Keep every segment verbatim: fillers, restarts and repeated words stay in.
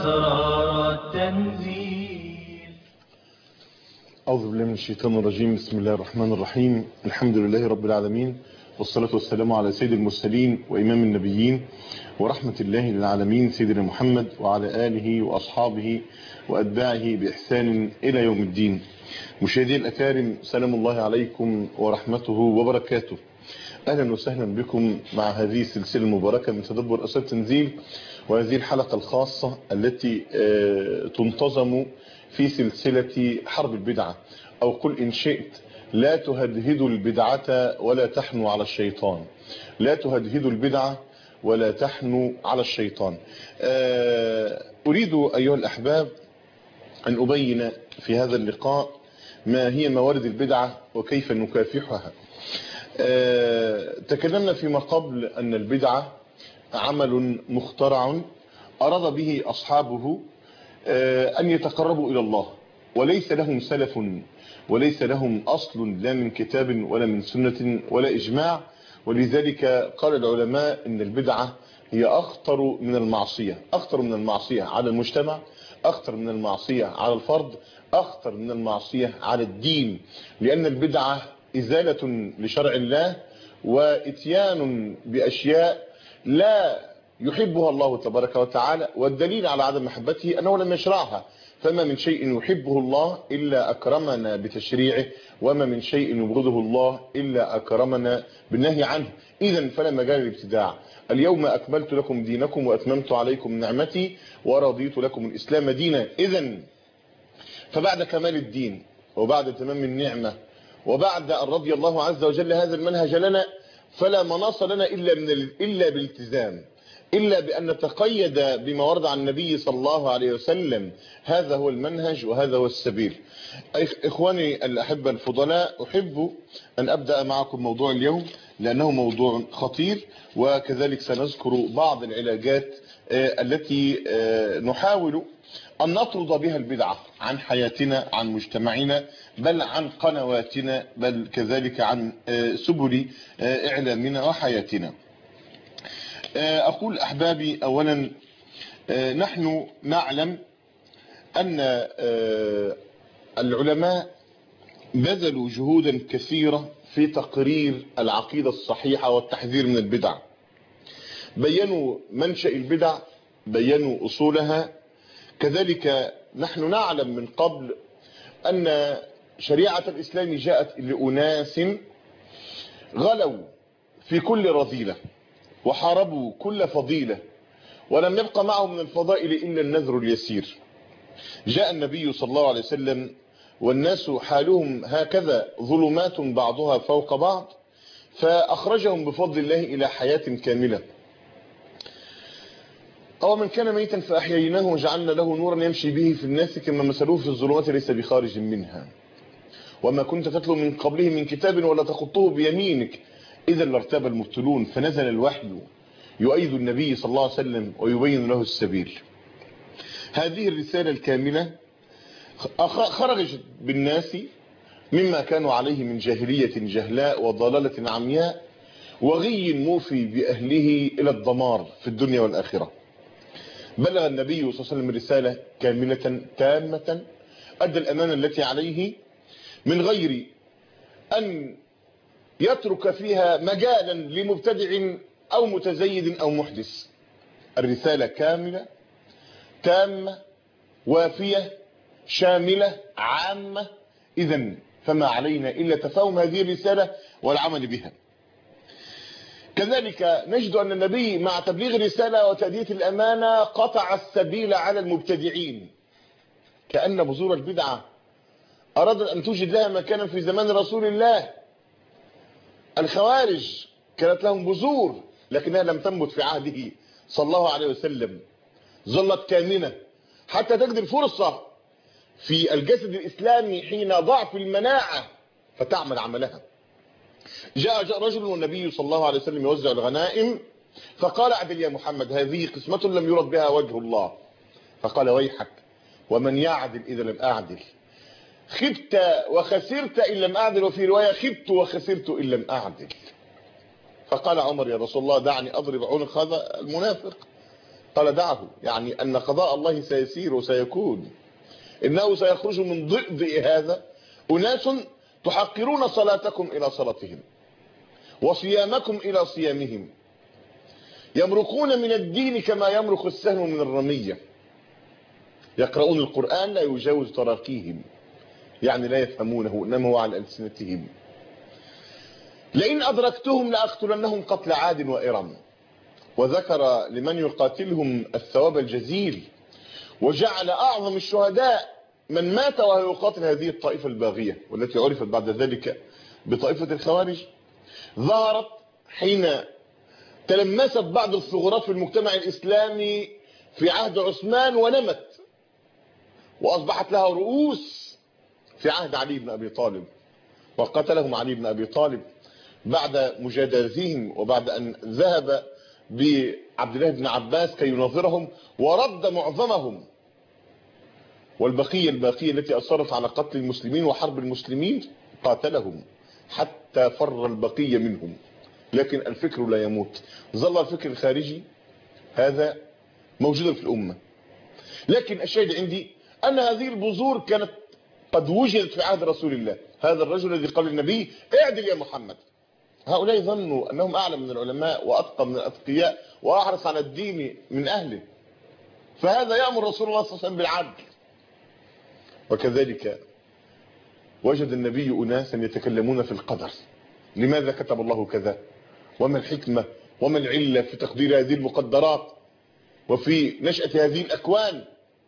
أسرار التنزيل. أعوذ بالله من الشيطان الرجيم. بسم الله الرحمن الرحيم. الحمد لله رب العالمين، والصلاة والسلام على سيد المرسلين وإمام النبيين ورحمة الله للعالمين سيدنا محمد وعلى آله وأصحابه وأتباعه بإحسان إلى يوم الدين. مشاهدي الأكارم، سلام الله عليكم ورحمته وبركاته. أهلا وسهلا بكم مع هذه السلسلة المباركة من تدبر أسرار التنزيل، وهذه الحلقة الخاصة التي تنتظم في سلسلة حرب البدعة، أو قل إن شئت لا تهدهدوا البدعة ولا تحنوا على الشيطان. لا تهدهدوا البدعة ولا تحنوا على الشيطان. أريد أيها الأحباب أن أبين في هذا اللقاء ما هي موارد البدعة وكيف نكافحها. تكلمنا فيما قبل أن البدعة عمل مخترع أراد به أصحابه أن يتقربوا إلى الله، وليس لهم سلف وليس لهم أصل لا من كتاب ولا من سنة ولا إجماع. ولذلك قال العلماء إن البدعة هي أخطر من المعصية، أخطر من المعصية على المجتمع، أخطر من المعصية على الفرد، أخطر من المعصية على الدين، لأن البدعة إزالة لشرع الله وإتيان بأشياء لا يحبها الله تبارك وتعالى، والدليل على عدم محبته أنه لم يشرعها. فما من شيء يحبه الله إلا أكرمنا بتشريعه، وما من شيء يبغضه الله إلا أكرمنا بالنهي عنه. إذن فلا مجال للابتداع. اليوم أكملت لكم دينكم وأتممت عليكم نعمتي ورضيت لكم الإسلام دينا. إذن فبعد كمال الدين وبعد تمام النعمة وبعد أن رضي الله عز وجل هذا المنهج لنا، فلا مناص لنا إلا, من ال... إلا بالالتزام، إلا بأن نتقيد بما ورد عن النبي صلى الله عليه وسلم. هذا هو المنهج وهذا هو السبيل. إخواني الأحبة الفضلاء، أحب أن أبدأ معكم موضوع اليوم لأنه موضوع خطير، وكذلك سنذكر بعض العلاجات التي نحاول أن نطرد بها البدعة عن حياتنا، عن مجتمعنا، بل عن قنواتنا، بل كذلك عن سبل إعلامنا وحياتنا. أقول أحبابي، أولا نحن نعلم أن العلماء بذلوا جهودا كثيرة في تقرير العقيدة الصحيحة والتحذير من البدع. بينوا منشأ البدع، بينوا أصولها. كذلك نحن نعلم من قبل أن شريعة الإسلام جاءت لأناس غلوا في كل رذيلة وحاربوا كل فضيلة، ولم يبقى معهم من الفضائل إلا النذر اليسير. جاء النبي صلى الله عليه وسلم والناس حالهم هكذا، ظلمات بعضها فوق بعض، فأخرجهم بفضل الله إلى حياة كاملة. أو من كان ميتا فأحييناه وجعلنا له نورا يمشي به في الناس كما مثلوه في الظلمات ليس بخارج منها، وما كنت تتلو من قبله من كتاب ولا تخطه بيمينك إذا لارتاب المبتلون. فنزل الوحي يؤيد النبي صلى الله عليه وسلم ويبين له السبيل. هذه الرسالة الكاملة خرجت بالناس مما كانوا عليه من جاهلية جهلاء وضلالة عمياء وغي موفي بأهله إلى الدمار في الدنيا والآخرة. بلغ النبي صلى الله عليه وسلم رسالة كاملة تامة، أدى الأمانة التي عليه من غير أن يترك فيها مجالا لمبتدع أو متزيد أو محدث. الرسالة كاملة تامة وافية شاملة عامة. إذن فما علينا إلا تفهم هذه الرسالة والعمل بها. كذلك نجد أن النبي مع تبليغ الرسالة وتأدية الأمانة قطع السبيل على المبتدعين، كأن بذور البدعة أراد أن توجد لها مكانا في زمان رسول الله. الخوارج كانت لهم بذور لكنها لم تنبت في عهده صلى الله عليه وسلم، ظلت كامنة حتى تجد الفرصة في الجسد الإسلامي حين ضعف المناعة فتعمل عملها. جاء, جاء رجل والنبي صلى الله عليه وسلم يوزع الغنائم، فقال: اعدل يا محمد، هذه قسمة لم يرد بها وجه الله. فقال: ويحك، ومن يعدل إذا لم أعدل؟ خبت وخسرت إن لم أعدل، وفي رواية خبت وخسرت إن لم أعدل. فقال عمر: يا رسول الله دعني أضرب عنق هذا المنافق. قال دعه، يعني أن قضاء الله سيسير وسيكون. إنه سيخرج من ضئضئ هذا أناس تحقرون صلاتكم إلى صلاتهم وصيامكم إلى صيامهم، يمرقون من الدين كما يمرق السهم من الرمية، يقرؤون القرآن لا يجاوز تراقيهم، يعني لا يفهمونه إنما هو على ألسنتهم. لئن أدركتهم لأقتلنهم قتل عاد وإرم، وذكر لمن يقاتلهم الثواب الجزيل، وجعل أعظم الشهداء من مات وهو يقاتل هذه الطائفة الباغية، والتي عرفت بعد ذلك بطائفة الخوارج. ظهرت حين تلمست بعض الثغرات في المجتمع الإسلامي في عهد عثمان ونمت، وأصبحت لها رؤوس في عهد علي بن أبي طالب، وقتلهم علي بن أبي طالب بعد مجادلتهم، وبعد أن ذهب بعبد الله بن عباس كي يناظرهم ورد معظمهم، والبقية الباقية التي أصرت على قتل المسلمين وحرب المسلمين قاتلهم حتى فر البقية منهم. لكن الفكر لا يموت، ظل الفكر الخارجي هذا موجودا في الأمة. لكن الشاهد عندي أن هذه البذور كانت قد وجدت في عهد رسول الله، هذا الرجل الذي قال للنبي اعدل يا محمد. هؤلاء ظنوا أنهم أعلم من العلماء وأتقى من الأتقياء وأحرص على الدين من أهله، فهذا يأمر رسول الله صلى الله عليه وسلم بالعدل. وكذلك وجد النبي أناسا يتكلمون في القدر، لماذا كتب الله كذا، وما الحكمة وما العلة في تقدير هذه المقدرات وفي نشأة هذه الأكوان.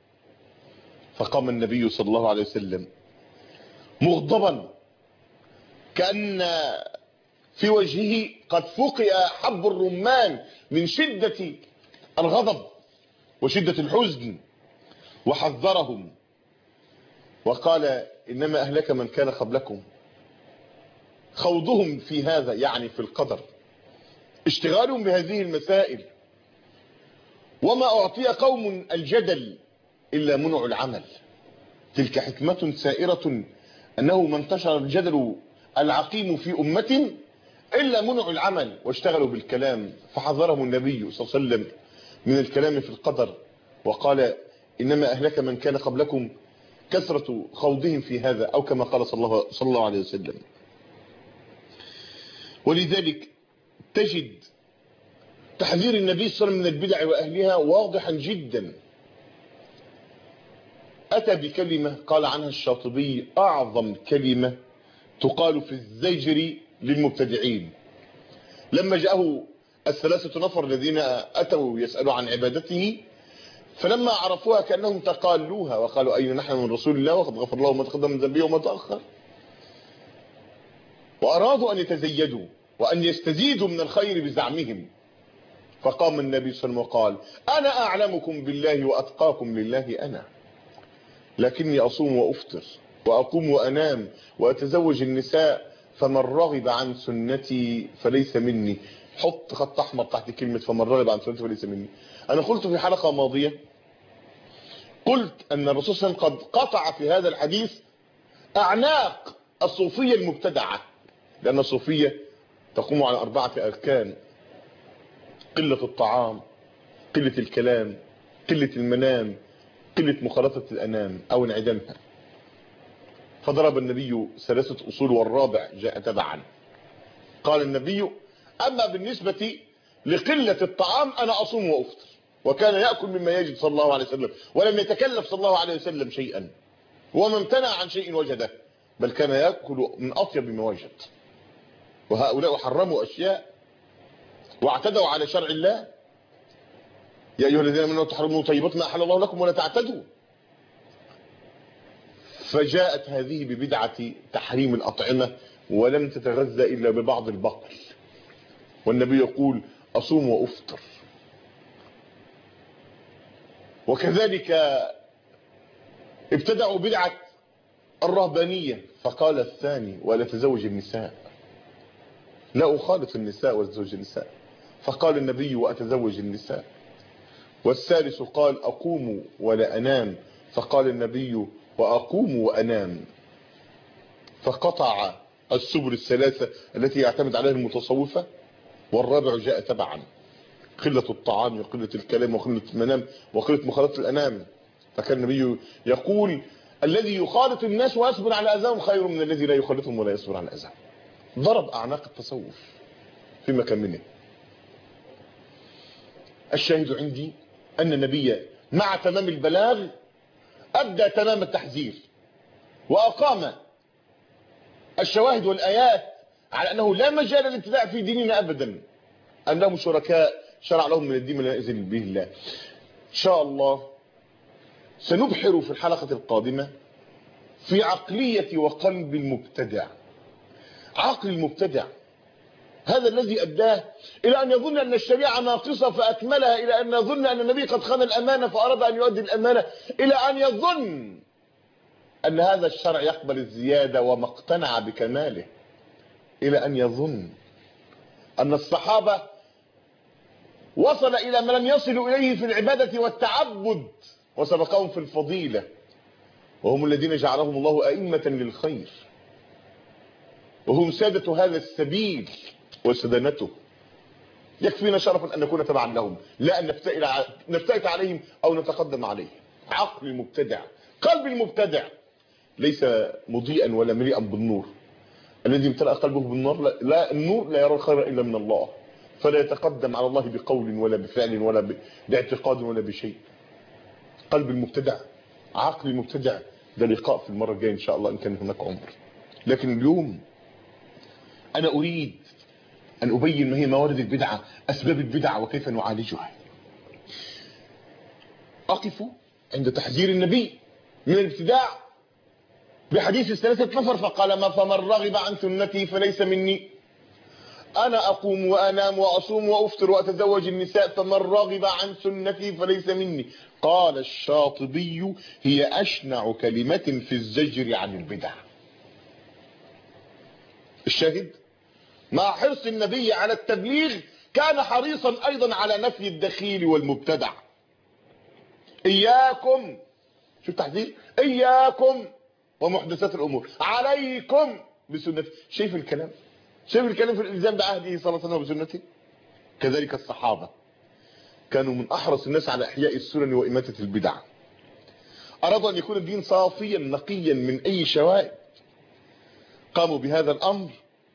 فقام النبي صلى الله عليه وسلم مغضبا كأن في وجهه قد فقئ حب الرمان من شدة الغضب وشدة الحزن، وحذرهم وقال إنما أهلك من كان قبلكم خوضهم في هذا، يعني في القدر، اشتغالهم بهذه المسائل. وما أعطي قوم الجدل إلا منع العمل، تلك حكمة سائرة أنه ما انتشر الجدل العقيم في أمة إلا منع العمل واشتغلوا بالكلام. فحذرهم النبي صلى الله عليه وسلم من الكلام في القدر، وقال إنما أهلك من كان قبلكم كثرة خوضهم في هذا، أو كما قال صلى الله, صلى الله عليه وسلم. ولذلك تجد تحذير النبي صلى الله عليه وسلم من البدع وأهلها واضحا جدا. أتى بكلمة قال عنها الشاطبي أعظم كلمة تقال في الزجر للمبتدعين. لما جاءه الثلاثة نفر الذين أتوا يسألوا عن عبادته، فلما عرفوها كأنهم تقالوها وقالوا أين نحن من رسول الله وقد غفر الله ما تقدم من ذنبه وما تأخر، وأرادوا أن يتزيدوا وأن يستزيدوا من الخير بزعمهم. فقام النبي صلى الله عليه وسلم وقال أنا أعلمكم بالله وأتقاكم لله أنا، لكني أصوم وأفطر وأقوم وأنام وأتزوج النساء، فمن رغب عن سنتي فليس مني. حط خط أحمر تحت كلمة فمن رغب عن سنتي فليس مني. أنا قلت في حلقة ماضية، قلت أن الرسول صلى الله عليه وسلم قد قطع في هذا الحديث أعناق الصوفية المبتدعة، لأن الصوفية تقوم على أربعة أركان: قلة الطعام، قلة الكلام، قلة المنام، قلة مخالطة الأنام أو انعدامها. فضرب النبي ثلاثة أصول والرابع جاء تبعا. قال النبي أما بالنسبة لقلة الطعام أنا أصوم وأفطر، وكان يأكل مما يجد صلى الله عليه وسلم، ولم يتكلف صلى الله عليه وسلم شيئا، وما امتنع عن شيء وجده، بل كان يأكل من أطيب ما وجد. وهؤلاء حرموا أشياء واعتدوا على شرع الله. يا أيها الذين آمنوا تحرموا طيبات ما أحل الله لكم ولا تعتدوا. فجاءت هذه ببدعة تحريم الأطعمة ولم تتغذى إلا ببعض البقل، والنبي يقول أصوم وأفطر. وكذلك ابتدعوا بدعة الرهبانية، فقال الثاني ولا تزوج النساء، لا أخالط النساء وأتزوج النساء، فقال النبي وأتزوج النساء. والثالث قال أقوم ولا أنام، فقال النبي وأقوم وأنام. فقطع السبل الثلاثة التي يعتمد عليها المتصوفة، والرابع جاء تبعا. قلة الطعام وقلة الكلام وقلة المنام وقلة مخالطة الأنام. فكان النبي يقول الذي يخالط الناس ويصبر على أذاهم خير من الذي لا يخالطهم ولا يصبر على أذاهم. ضرب أعناق التصوف في مكان منه. الشاهد عندي أن النبي مع تمام البلاغ أدى تمام التحذير وأقام الشواهد والآيات على أنه لا مجال للابتداع في ديننا أبدا، أنهم شركاء شرع لهم من الدين ما لا يأذن به الله. إن شاء الله سنبحر في الحلقة القادمة في عقلية وقلب المبتدع. عقل المبتدع هذا الذي أداه إلى أن يظن أن الشريعة ناقصة فأكملها، إلى أن يظن أن النبي قد خان الأمانة فأراد أن يؤدي الأمانة، إلى أن يظن أن هذا الشرع يقبل الزيادة وما اقتنع بكماله، إلى أن يظن أن الصحابة وصل إلى ما لم يصلوا إليه في العبادة والتعبد وسبقهم في الفضيلة، وهم الذين جعلهم الله أئمة للخير وهم سادة هذا السبيل وسدنته. يكفينا شرفا أن نكون تبعا لهم، لا أن نفتئت عليهم أو نتقدم عليهم. عقل المبتدع، قلب المبتدع ليس مضيئا ولا مليئا بالنور. الذي امتلأ قلبه بالنور لا, لا النور لا يرى الخير إلا من الله، فلا يتقدم على الله بقول ولا بفعل ولا باعتقاد ولا بشيء. قلب المبتدع، عقل المبتدع، ده لقاء في المرة الجاية إن شاء الله إن كان هناك عمر. لكن اليوم أنا أريد أن أبين ما هي موارد البدعة، أسباب البدعة وكيف نعالجها. أقف عند تحذير النبي من الابتداع بحديث الثلاثة نفر فقال ما فمن رغب عن سنتي فليس مني. أنا أقوم وأنام وأصوم وأفطر وأتزوج النساء فمن رغب عن سنتي فليس مني. قال الشاطبي هي أشنع كلمة في الزجر عن البدع. الشاهد مع حرص النبي على التبليغ كان حريصا أيضا على نفي الدخيل والمبتدع. إياكم، شو التحذير؟ إياكم ومحدثات الأمور، عليكم بسنتي. شايف الكلام؟ شايف الكلام في الإلزام بعهده صلى الله عليه وسلم بسنته؟ كذلك الصحابة كانوا من أحرص الناس على إحياء السنن وإماتة البدع. أرادوا أن يكون الدين صافيا نقيا من أي شوائب، قاموا بهذا الأمر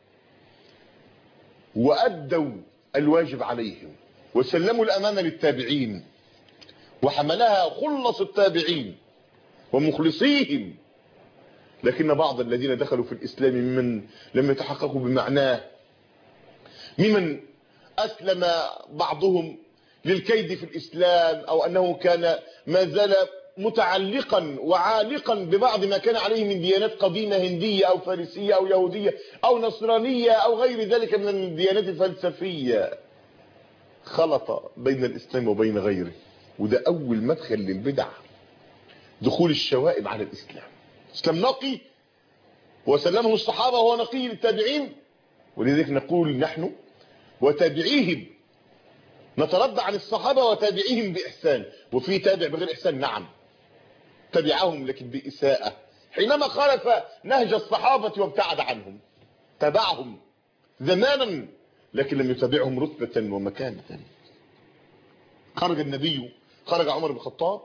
وأدوا الواجب عليهم وسلموا الأمانة للتابعين وحملها خلص التابعين ومخلصيهم. لكن بعض الذين دخلوا في الإسلام ممن لم يتحققوا بمعناه، ممن أسلم بعضهم للكيد في الإسلام أو أنه كان ما زال متعلقا وعالقا ببعض ما كان عليه من ديانات قديمة هندية أو فارسية أو يهودية أو نصرانية أو غير ذلك من الديانات الفلسفية، خلط بين الإسلام وبين غيره. وده أول مدخل للبدع، دخول الشوائب على الإسلام. الإسلام نقي وسلمه الصحابة وهو نقي للتابعين، ولذلك نقول نحن وتابعيهم نترضى عن الصحابة وتابعيهم بإحسان. وفي تابع بغير إحسان، نعم، تبعهم لكن بإساءة. حينما خالف نهج الصحابة وابتعد عنهم تبعهم زمانا لكن لم يتبعهم رتبة ومكانة. خرج النبي، خرج عمر بن الخطاب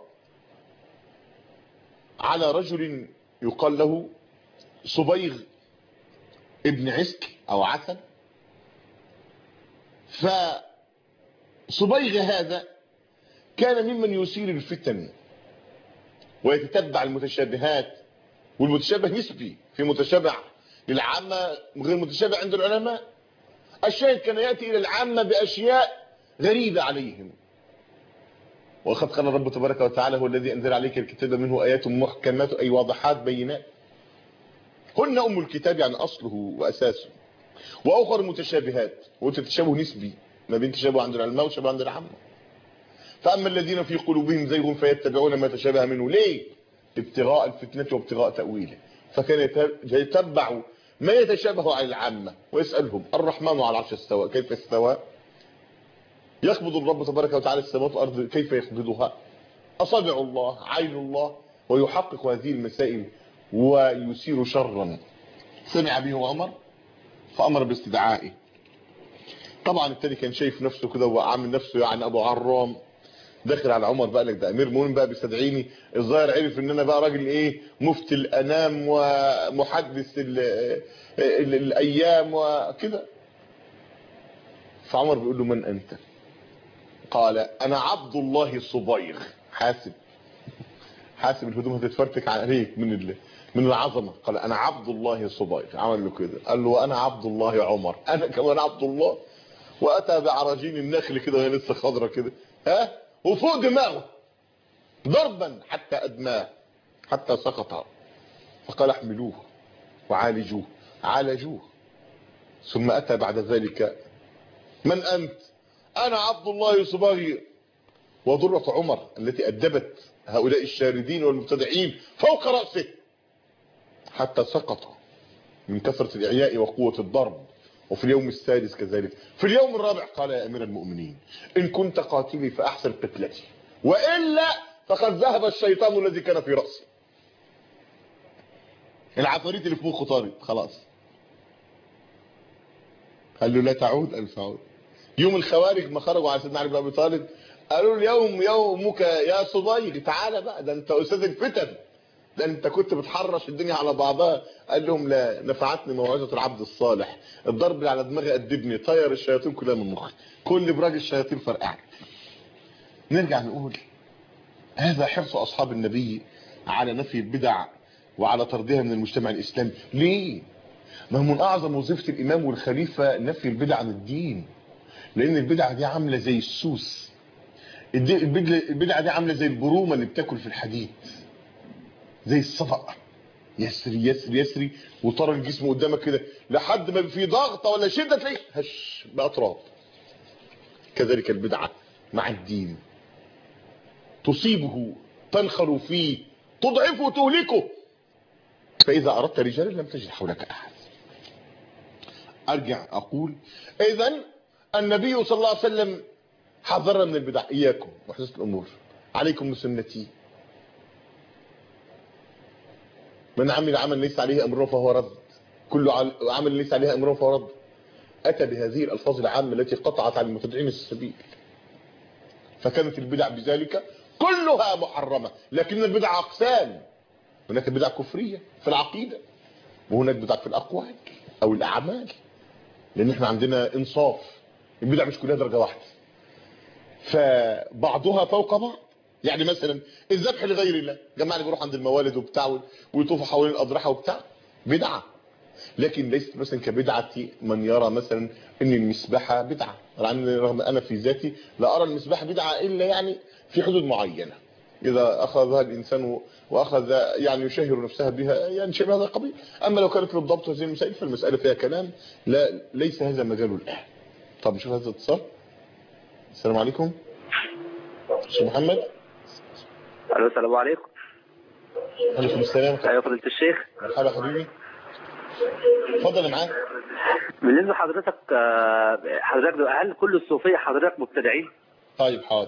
على رجل يقال له صبيغ ابن عسك أو عسل. فصبيغ هذا كان ممن يثير الفتن ويتتبع المتشابهات، والمتشابه نسبي، في متشابه للعامة غير متشابه عند العلماء. الشاهد كان يأتي إلى العامة بأشياء غريبة عليهم. وقد قال الرب تبارك وتعالى هو الذي أنزل عليك الكتاب منه آيات محكمات أي واضحات بينات هن أم الكتاب يعني أصله وأساسه، وأخر متشابهات، وتتشابه نسبي ما بين تشابه عند العلماء وتشابه عند العامة. فأما الذين في قلوبهم زيغ فيتبعون ما تشابه منه، ليه؟ ابتغاء الفتنة وابتغاء تأويله. فكان يتبع ما يتشابه على العامة ويسألهم الرحمن على العرش استوى كيف استوى؟ يقبض الرب تبارك وتعالى السماوات والأرض كيف يقبضها؟ أصابع الله، عين الله، ويحقق هذه المسائل ويثير شرا. سمع به عمر فأمر باستدعائه، طبعا التاني كان شايف نفسه كده وعامل نفسه يعني ابو عرام، داخل على عمر بقى لك ده امير المؤمنين بقى بيستدعيني، الظاهر عرف ان انا بقى راجل ايه، مفتي الانام ومحدث ال ال الايام وكده. فعمر بيقول له من انت؟ قال انا عبد الله الصبيغ. حاسب حاسب الهدوم هتتفرتك عليك من ال... من العظمه. قال انا عبد الله الصبيغ. عمل له كده، قال له انا عبد الله عمر، انا كمان عبد الله. واتى بعراجين النخل كده وهي لسه خضره كده، ها، وفوق دماغه ضربا حتى ادماه حتى سقط. فقال احملوه وعالجوه، عالجوه. ثم اتى بعد ذلك من انت؟ انا عبد الله الصبيغ. وضرة عمر التي ادبت هؤلاء الشاردين والمبتدعين فوق رأسه حتى سقط من كثرة الإعياء وقوة الضرب. وفي اليوم السادس كذلك. في اليوم الرابع قال يا أمير المؤمنين إن كنت قاتلي فأحسن قتلتي، وإلا فقد ذهب الشيطان الذي كان في رأسي. العفاريت اللي في مخه طارت خلاص. قال له لا تعود. قال سعود. يوم الخوارج ما خرجوا على سيدنا علي بن ابي طالب قالوا له اليوم يومك يا صبيغ، تعالى بقى، ده انت استاذ الفتن، ده انت كنت بتحرش الدنيا على بعضها. قال لهم لا، نفعتني موعظه العبد الصالح، الضرب اللي على دماغي ادبني، طير الشياطين كلها من مخي، كل براج الشياطين فرقعني. نرجع نقول هذا حرص اصحاب النبي على نفي البدع وعلى طردها من المجتمع الاسلامي. ليه؟ ما هو من اعظم وظيفه الامام والخليفه نفي البدع عن الدين، لان البدعه دي عامله زي السوس، البدعه دي عامله زي البرومه اللي بتاكل في الحديد، زي الصفا، يسري يسري يسري وترى الجسم قدامك كده لحد ما في ضغطه ولا شده تلاقي هش بقى تراب. كذلك البدعه مع الدين، تصيبه تنخر فيه تضعفه تهلكه، فاذا اردت رجالا لم تجد حولك احد. ارجع اقول اذا النبي صلى الله عليه وسلم حذرنا من البدع. اياكم محدثات الامور، عليكم بسنتي، من عمل عمل ليس عليه امرنا فهو رد، كل عمل ليس عليه امرنا فهو رد. اتى بهذه الالفاظ العامه التي قطعت على المبتدعين السبيل، فكانت البدع بذلك كلها محرمه. لكن البدع اقسام، هناك بدع كفريه في العقيده، وهناك بدع في الاقوال او الاعمال، لان احنا عندنا انصاف، البدع مش كلها درجه واحده، فبعضها فوق بعض. يعني مثلا الذبح لغير الله، جماعه اللي بيروح عند الموالد وبتاع ويطوفوا حوالين الاضرحه وبتاع، بدعه، لكن ليست مثلا كبدعه من يرى مثلا ان المسبحه بدعه. رغم انا في ذاتي لا ارى المسبحه بدعه الا يعني في حدود معينه، اذا اخذها الانسان واخذ يعني يشهر نفسها بها يعني شيء من هذا القبيل. اما لو كانت للضبط هذه المسائل فالمساله فيها كلام، لا ليس هذا مجاله الان. طب نشوف هذا الاتصال. السلام عليكم استاذ محمد. الو السلام عليكم. عليكم السلام. ايوه فضيله الشيخ. مرحبا حبيبي، اتفضل معاك. بالنسبه لحضرتك، حضرتك هل كل الصوفيه حضرتك مبتدعين؟ طيب حاضر.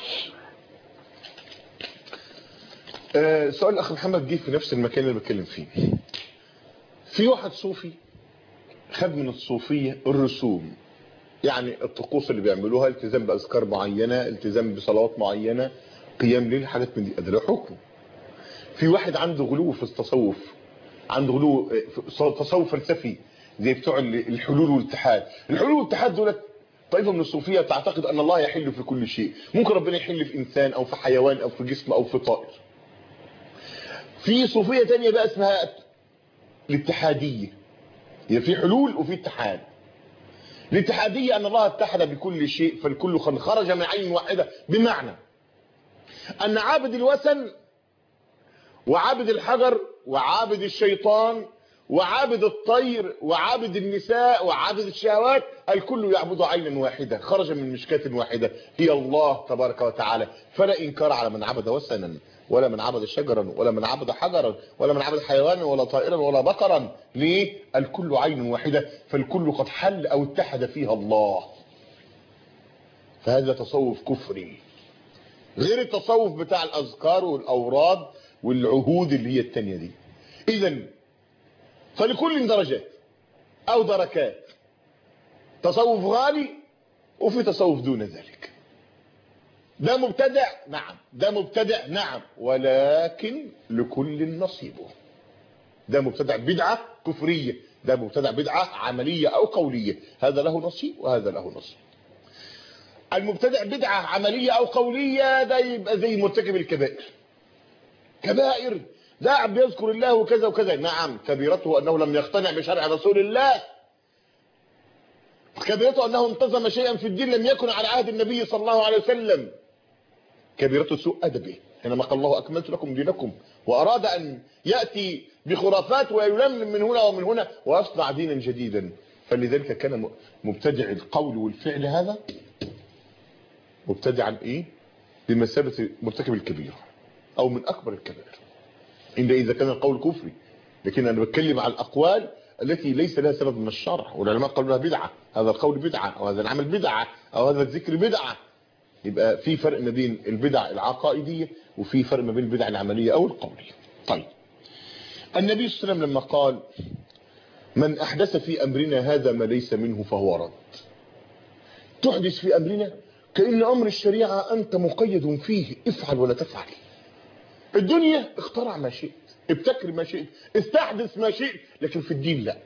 آه سؤال الاخ محمد جه في نفس المكان اللي بتكلم فيه. في واحد صوفي خد من الصوفيه الرسوم، يعني الطقوس اللي بيعملوها، التزام باذكار معينه، التزام بصلوات معينه، قيام ليل، حاجات من دي، ده له حكم. في واحد عنده غلو في التصوف، عنده غلو تصوف فلسفي زي بتوع الحلول والاتحاد. الحلول والاتحاد دولت طائفه من الصوفيه تعتقد ان الله يحل في كل شيء، ممكن ربنا يحل في انسان او في حيوان او في جسم او في طائر. في صوفيه ثانيه بقى اسمها الاتحاديه، يعني في حلول وفي اتحاد. الاتحاديه ان الله اتحد بكل شيء فالكل خرج من عين واحده، بمعنى ان عابد الوثن وعابد الحجر وعابد الشيطان وعابد الطير وعابد النساء وعابد الشهوات الكل يعبد عينا واحدة، خرج من مشكاة واحدة هي الله تبارك وتعالى. فلا إنكار على من عبد وثنا ولا من عبد شجرا ولا من عبد حجرا ولا من عبد حيوانا ولا طائرا ولا بقرا. ليه؟ الكل عين واحدة، فالكل قد حل أو اتحد فيها الله. فهذا تصوف كفري غير التصوف بتاع الأذكار والأوراد والعهود اللي هي التانية دي. إذن فلكل درجات أو دركات. تصوف غالي وفي تصوف دون ذلك. ده مبتدع نعم، ده مبتدع نعم، ولكن لكل نصيبه. ده مبتدع بدعة كفرية، ده مبتدع بدعة عملية أو قولية، هذا له نصيب وهذا له نصيب. المبتدع بدعة عملية أو قولية ده يبقى زي مرتكب الكبائر. كبائر ده عم بيذكر الله وكذا وكذا، نعم كبيرته أنه لم يقتنع بشرع رسول الله، كبيرته أنه انتظم شيئا في الدين لم يكن على عهد النبي صلى الله عليه وسلم، كبيرته سوء أدبه حينما قال الله أكملت لكم دينكم، وأراد أن يأتي بخرافات ويلملم من هنا ومن هنا ويصنع دينا جديدا. فلذلك كان مبتدع القول والفعل هذا مبتدعا إيه بمثابة مرتكب الكبيرة أو من أكبر الكبائر، إلا إذا كان القول كفري. لكن أنا بتكلم على الأقوال التي ليس لها سبب من الشرع، والعلماء قالوا لها بدعة، هذا القول بدعة أو هذا العمل بدعة أو هذا الذكر بدعة. يبقى في فرق ما بين البدع العقائدية وفي فرق ما بين البدع العملية أو القولية. طيب النبي صلى الله عليه وسلم لما قال من أحدث في أمرنا هذا ما ليس منه فهو رد، تحدث في أمرنا كأن أمر الشريعة أنت مقيد فيه، افعل ولا تفعل. الدنيا اخترع ما شئت، ابتكر ما شئت، استحدث ما شئت، لكن في الدين لا.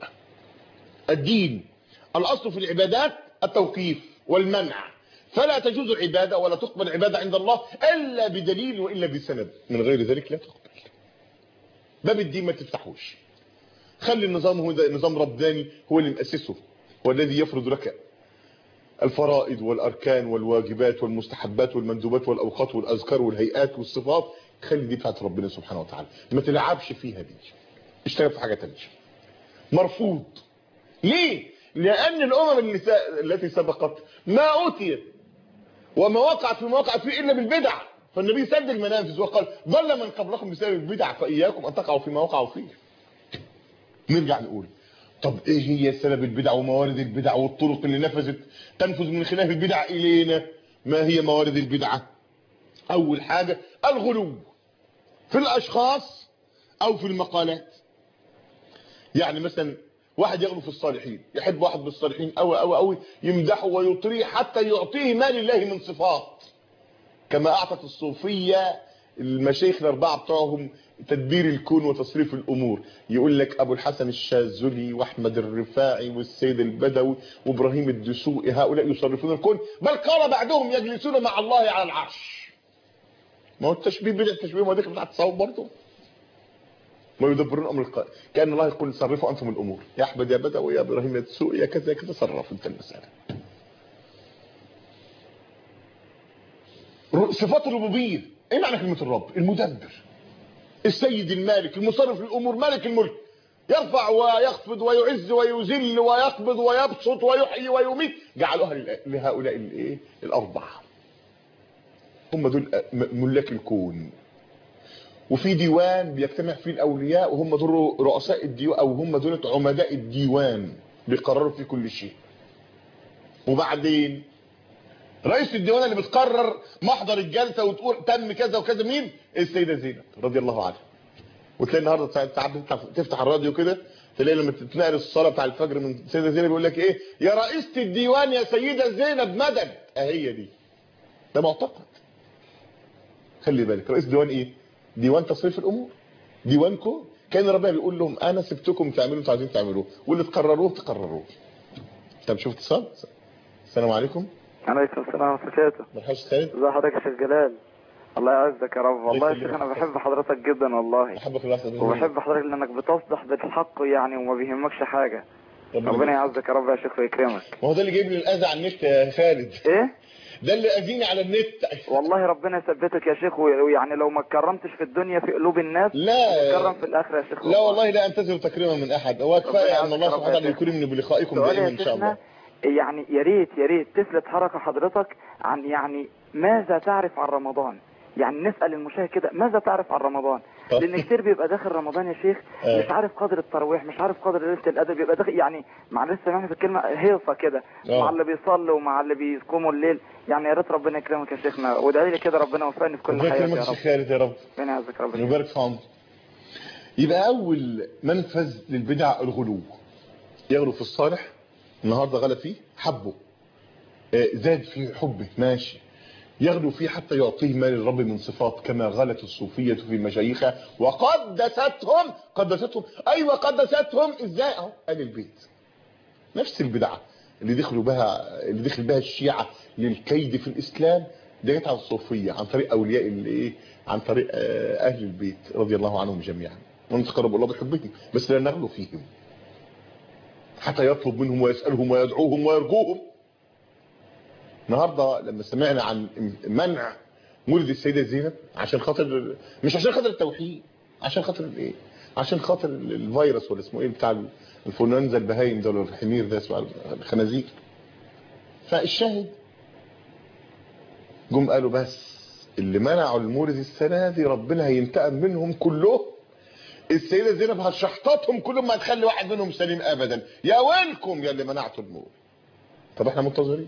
الدين الأصل في العبادات التوقيف والمنع، فلا تجوز العبادة ولا تقبل العبادة عند الله إلا بدليل وإلا بسند، من غير ذلك لا تقبل. باب الدين ما تفتحوش، خلي النظام هو نظام رباني هو اللي مؤسسه، هو الذي يفرض لك الفرائض والأركان والواجبات والمستحبات والمندوبات والأوقات والأذكار والهيئات والصفات، خلي دي بتاعت ربنا سبحانه وتعالى، ما تلعبش فيها دي، اشتغل في حاجة تانية. مرفوض. ليه؟ لأن الأمم التي سبقت ما أوتيت وما وقعت في مواقع فيه إلا بالبدع، فالنبي سد المنافذ وقال ضل من قبلكم بسبب البدع فإياكم أن تقعوا فيما وقعوا فيه. نرجع نقول طب إيه هي سبب البدع وموارد البدع والطرق اللي نفذت تنفذ من خلال البدع إلينا؟ ما هي موارد البدعة؟ أول حاجة الغلو في الأشخاص أو في المقالات. يعني مثلا واحد يغلو في الصالحين، يحب واحد بالصالحين أوي أوي أوي، يمدحه ويطريه حتى يعطيه ما لله من صفات، كما أعطت الصوفية المشايخ الأربعة بتوعهم تدبير الكون وتصريف الأمور. يقول لك أبو الحسن الشاذلي وأحمد الرفاعي والسيد البدوي وإبراهيم الدسوقي، هؤلاء يصرفون الكون، بل قال بعدهم يجلسون مع الله على العرش. ما هو التشبيه بدأ التشبيه ما ذكر بتاع التصوف برضه، ما يدبرون امر القائم، كان الله يقول صرفوا انتم الامور، يا احمد يا بدوي يا ابراهيم يا تسوق يا كذا كذا، صرف انت المساله. صفات الربوبيه، ايه معنى كلمه الرب؟ المدبر، السيد المالك المصرف للامور، مالك الملك، يرفع ويخفض ويعز ويذل ويقبض ويبسط ويحيي ويميت، جعلوها لهؤلاء الايه الاربعه، هم دول ملاك الكون. وفي ديوان بيجتمع فيه الاولياء وهم دول رؤساء الديوان او هم دول عمداء الديوان بيقرروا في كل شيء. وبعدين رئيس الديوان اللي بتقرر محضر الجلسه وتقول تم كذا وكذا مين؟ السيده زينب رضي الله عنها. وتلاقي النهارده ساعات تفتح الراديو كده تلاقي لما تتنقل الصلاه بتاع الفجر من السيده زينب يقول لك ايه؟ يا رئيسه الديوان يا سيده زينب مدد. اهي دي، ده معتقد. خلي بالك رئيس ديوان ايه؟ ديوان تصريف الامور، ديوانكم. كان ربنا بيقول لهم انا سبتكم تعملوا انتوا عايزين تعملوه واللي تقرروه تقرروه. طب شفت اتصال؟ السلام عليكم. عليكم السلام ورحمه الله وبركاته. مرحبا سيد. ازي حضرتك يا شيخ جلال؟ الله يعزك يا رب. والله يا شيخ انا بحب حضرتك جدا والله. احبك الله. وبحب حضرتك لانك بتصدح بالحق يعني وما بيهمكش حاجه. ربنا يعزك يا رب يا شيخ ويكرمك. ما هو ده اللي جايب لي الاذى على النت يا خالد. ايه؟ ده اللي اذيني على النت. والله ربنا يثبتك يا شيخ، ويعني لو ما اتكرمتش في الدنيا في قلوب الناس لا تتكرم في الاخره يا شيخ. لا والله لا انتظر تكريما من احد، هو كفايه ان الله سبحانه وتعالى يكرمني بلقائكم دائما ان شاء الله. يعني يا ريت يا ريت تسلط حركه حضرتك عن يعني ماذا تعرف عن رمضان، يعني نسال المشاهد كده ماذا تعرف عن رمضان، لان كتير بيبقى داخل رمضان يا شيخ مش عارف قدر التراويح، مش عارف قدر ليله القدر، بيبقى داخل يعني معلش سامحني في الكلمه هيصه كده مع اللي بيصلوا ومع اللي بيقوموا الليل. يعني يا ريت ربنا يكرمك يا شيخنا، وادعي لي كده ربنا يوفقني في كل حياتي يا رب. خير يا رب. ربنا يعزك ربنا يبارك في عمرك. يبقى اول منفذ للبدع الغلو، يغلو في الصالح، النهارده غلى فيه حبه زاد في حبه ماشي، يغلو فيه حتى يعطيه ما للرب من صفات، كما غلت الصوفية في مشايخها وقدستهم قدستهم ايوه قدستهم ازاي؟ اهو ال البيت. نفس البدعه اللي دخلوا بها اللي دخل بها الشيعة للكيد في الاسلام، ده جت على الصوفيه عن طريق اولياء الايه، عن طريق اهل البيت رضي الله عنهم جميعا، ونتقرب الله بحبهم بس لا نغلو فيهم حتى يطلب منهم ويسالهم ويدعوهم ويرجوهم. النهارده لما سمعنا عن منع مولد السيده زينب عشان خاطر، مش عشان خاطر التوحيد، عشان خاطر الايه، عشان خاطر الفيروس ولا اسمه ايه بتاع الانفلونزا البهايم ده ولا الحمير ده اسمه الخنازير. فالشاهد جم قالوا بس اللي منعوا المولد السنه دي ربنا هينتقم منهم كلهم، السيده زينب هتشحططهم كلهم ما هتخلي واحد منهم سليم ابدا، يا ويلكم يا اللي منعتوا المولد. طب احنا منتظرين.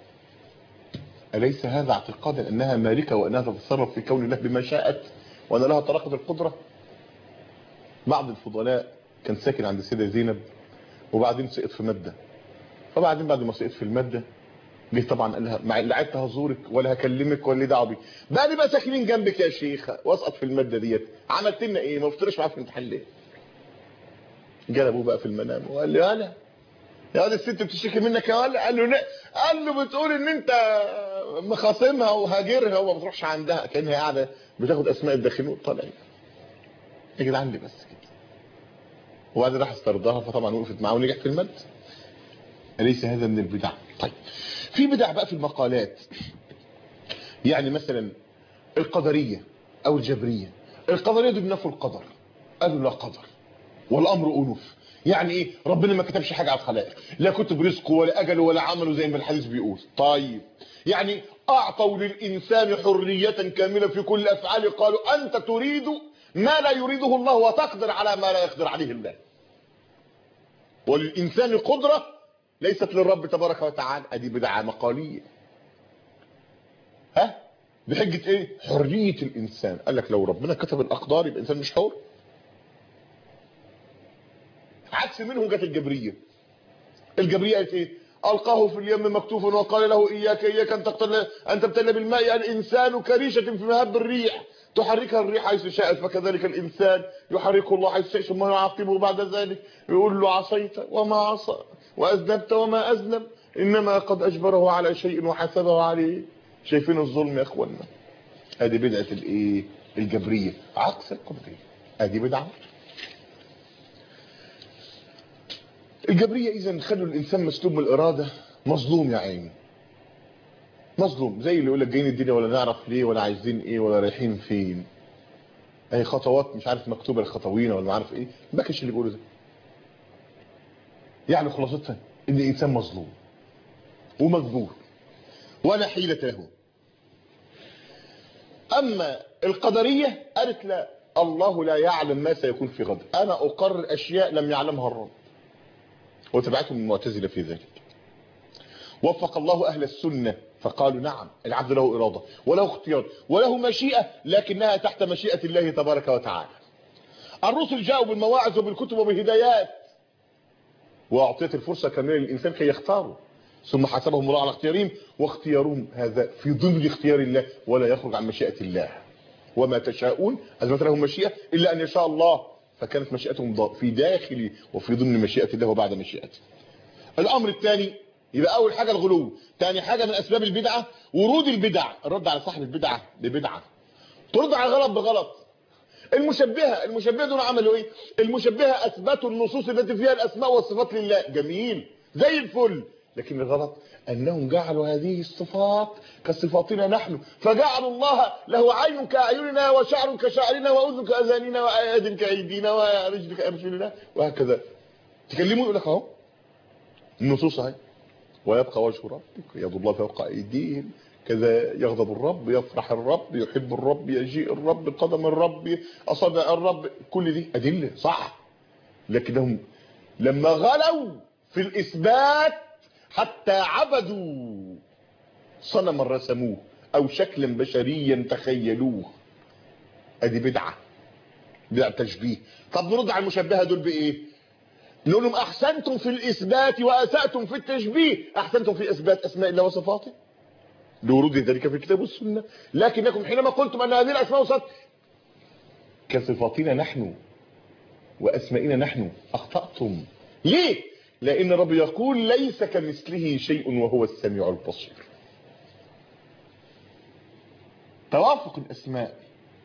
أليس هذا اعتقادا أنها مالكة وأنها تتصرف في كون الله بما شاءت وأن لها طلاقة القدرة؟ بعض الفضلاء كان ساكن عند السيدة زينب وبعدين سقط في مادة، فبعدين بعد ما سقط في المادة جه طبعا قال لها مع اللي عدت هزورك ولا هكلمك ولا لي دعوه بي، بقى نبقى ساكنين جنبك يا شيخه واسقط في المادة ديت، عملت لنا ايه؟ ما فطرش معاك في الامتحان ليه؟ جلبوه بقى في المنام وقال لي انا يا واد الست بتشتكي منك يا ولا؟ قال له لا. قال له بتقول ان انت مخاصمها وهاجرها وما بتروحش عندها، كان هي قاعده بتاخد اسماء الداخلين وطالعين. يا جدعان لي بس كده. وبعدين راح استرضاها فطبعا وقفت معاه ونجح في المد. اليس هذا من البدع؟ طيب في بدع بقى في المقالات، يعني مثلا القدريه او الجبريه. القدريه دول بينفوا القدر، قالوا لا قدر والامر انوف. يعني ايه؟ ربنا ما كتبش حاجه على الخلائق، لا كتب رزقه ولا اجله ولا عمله زي ما الحديث بيقول. طيب يعني اعطوا للانسان حريه كامله في كل افعاله، قالوا انت تريد ما لا يريده الله وتقدر على ما لا يقدر عليه الله. وللانسان قدره ليست للرب تبارك وتعالى. ادي بدعه مقاليه. ها؟ بحجه ايه؟ حريه الانسان. قال لك لو ربنا كتب الاقدار يبقى الانسان مش حر. عكس منهم جت الجبريه. الجبريه قالت ايه؟ القاه في اليم مكتوفا وقال له اياك اياك ان تقتل ان تبتل بالماء، الانسان كريشه في مهب الريح تحركها الريح حيث شاءت، فكذلك الانسان يحركه الله حيث شاء ثم يعاقبه بعد ذلك يقول له عصيت وما عصى واذنبت وما اذنب انما قد اجبره على شيء وحسبه عليه. شايفين الظلم يا اخوانا؟ ادي بدعه الايه؟ الجبريه عكس القدريه. ادي بدعه. الجبريه اذا خلوا الانسان مسلوب من الاراده، مظلوم يا عيني، مظلوم. زي اللي يقول لك جايين الدنيا ولا نعرف ليه ولا عايزين ايه ولا رايحين فين، اهي خطوات مش عارف مكتوبه الخطوين ولا ما عارف ايه، بكش اللي بيقوله ده. يعني خلاصتها ان الانسان مظلوم ومجبور ولا حيله له. اما القدريه قالت لا، الله لا يعلم ما سيكون في غد، انا اقرر اشياء لم يعلمها الرب، وتبعتهم المعتزله في ذلك. وفق الله اهل السنه فقالوا نعم العبد له اراده وله اختيار وله مشيئه، لكنها تحت مشيئه الله تبارك وتعالى. الرسل جاءوا بالمواعظ وبالكتب وبالهدايات، واعطيت الفرصه كامله للانسان كي يختاروا، ثم حسبهم الله على اختيارهم، واختيارهم هذا في ضمن اختيار الله ولا يخرج عن مشيئه الله. وما تشاءون اثبت لهم مشيئه الا ان يشاء الله، فكانت مشيئتهم في داخل وفي ضمن مشيئه الله وبعد مشيئته. الامر الثاني يبقى اول حاجه الغلو، ثاني حاجه من اسباب البدعه ورود البدع، الرد على صاحب البدعه ببدعه، ترد على غلط بغلط. المشبهه المشبهه دول عملوا ايه؟ المشبهه اثبتوا النصوص التي فيها الاسماء والصفات لله، جميل زي الفل، لكن الغلط انهم جعلوا هذه الصفات كصفاتنا نحن، فجعلوا الله له عين كاعيننا وشعر كشعرنا واذن كاذاننا وايد كايدينا ورجل كارجلنا وهكذا. تكلموا يقول لك اهو النصوص اهي، ويبقى وجه ربك يد الله فوق ايديهم، كذا يغضب الرب، يفرح الرب، يحب الرب، يجيء الرب، قدم الرب، اصابع الرب، كل دي ادله صح، لكنهم لما غلوا في الاثبات حتى عبدوا صنما رسموه او شكلا بشريا تخيلوه، ادي بدعه، بدعه تشبيه. طب نرد على المشبهه دول بايه؟ نقول لهم احسنتم في الاثبات واسأتم في التشبيه. احسنتم في اثبات اسماء الله وصفاته لورود ذلك في الكتاب والسنه، لكنكم حينما قلتم ان هذه الاسماء والصفات كصفاتنا نحن واسمائنا نحن اخطأتم. ليه؟ لان الرب يقول ليس كمثله شيء وهو السميع البصير. توافق الاسماء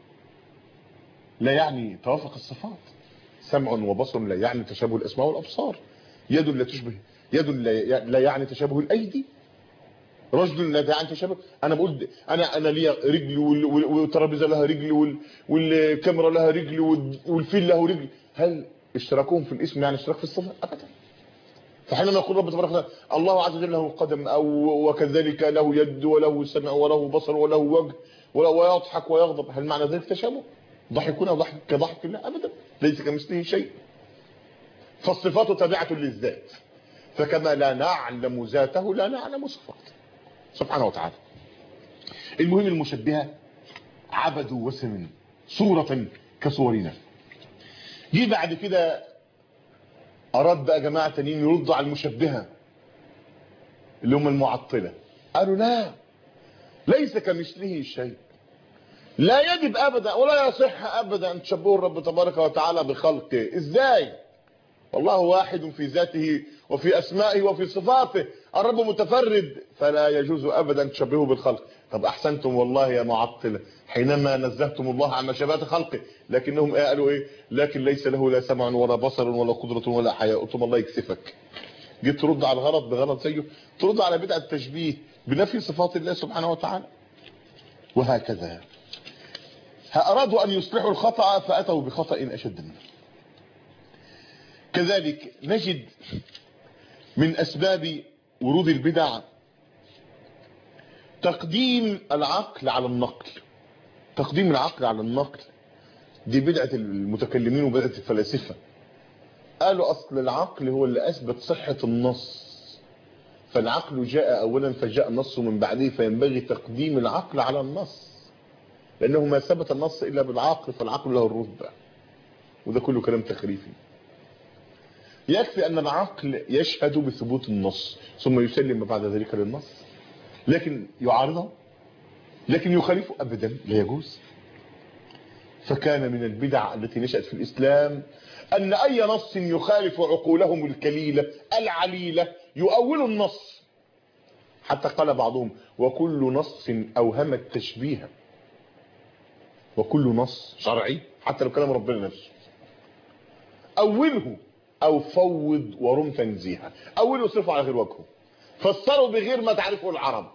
لا يعني توافق الصفات. سمع وبصر لا يعني تشابه الاسماء والابصار. يد لا تشبه يد لا يعني تشابه الايدي. رجل لا يعني تشابه. انا بقول انا انا ليا رجل والترابيزه لها رجل والكاميرا لها رجل والفيل له رجل. هل اشتراكهم في الاسم يعني اشتراك في الصفه؟ ابدا. فحينما يقول رب تبارك وتعالى الله عز وجل له قدم او وكذلك له يد وله سمع وله بصر وله وجه ويضحك ويغضب، هل معنى ذلك تشابه؟ ضحكنا ضحك كضحك الله؟ ابدا، ليس كمثله شيء. فالصفات تابعه للذات، فكما لا نعلم ذاته لا نعلم صفاته سبحانه وتعالى. المهم المشبهه عبدوا وثنا صوره كصورنا. جه بعد كده اراد بقى جماعه تانيين يردوا على المشبهه اللي هم المعطله. قالوا لا، ليس كمثله شيء، لا يجب ابدا ولا يصح ابدا ان تشبهوا الرب تبارك وتعالى بخلقه. ازاي؟ والله واحد في ذاته وفي اسمائه وفي صفاته. الرب متفرد فلا يجوز ابدا تشبهه بالخلق. طب احسنتم والله يا معطله حينما نزهتم الله عن مشابهه خلقه، لكنهم قالوا ايه؟ لكن ليس له لا سمع ولا بصر ولا قدره ولا حياء. قلت الله يكسفك. جيت ترد على الغلط بغلط زيه، ترد على بدعه التشبيه بنفي صفات الله سبحانه وتعالى. وهكذا ارادوا ان يصلحوا الخطا فاتوا بخطا اشد منه. كذلك نجد من اسباب ورود البدع تقديم العقل على النقل. تقديم العقل على النقل دي بدعه المتكلمين وبدعه الفلاسفه. قالوا اصل العقل هو اللي اثبت صحه النص، فالعقل جاء اولا فجاء النص من بعده، فينبغي تقديم العقل على النص، لانه ما ثبت النص الا بالعقل فالعقل له الرتبه. وده كله كلام تخريفي. يكفي ان العقل يشهد بثبوت النص ثم يسلم بعد ذلك للنص، لكن يعارضه لكن يخالفه ابدا لا يجوز. فكان من البدع التي نشأت في الاسلام ان اي نص يخالف عقولهم الكليله العليله يؤول النص، حتى قال بعضهم وكل نص اوهم التشبيه. وكل نص شرعي حتى لو كلام ربنا نفسه اوله او فوض ورم تنزيها. اوله صرفه على غير وجهه، فسروا بغير ما تعرفه العرب.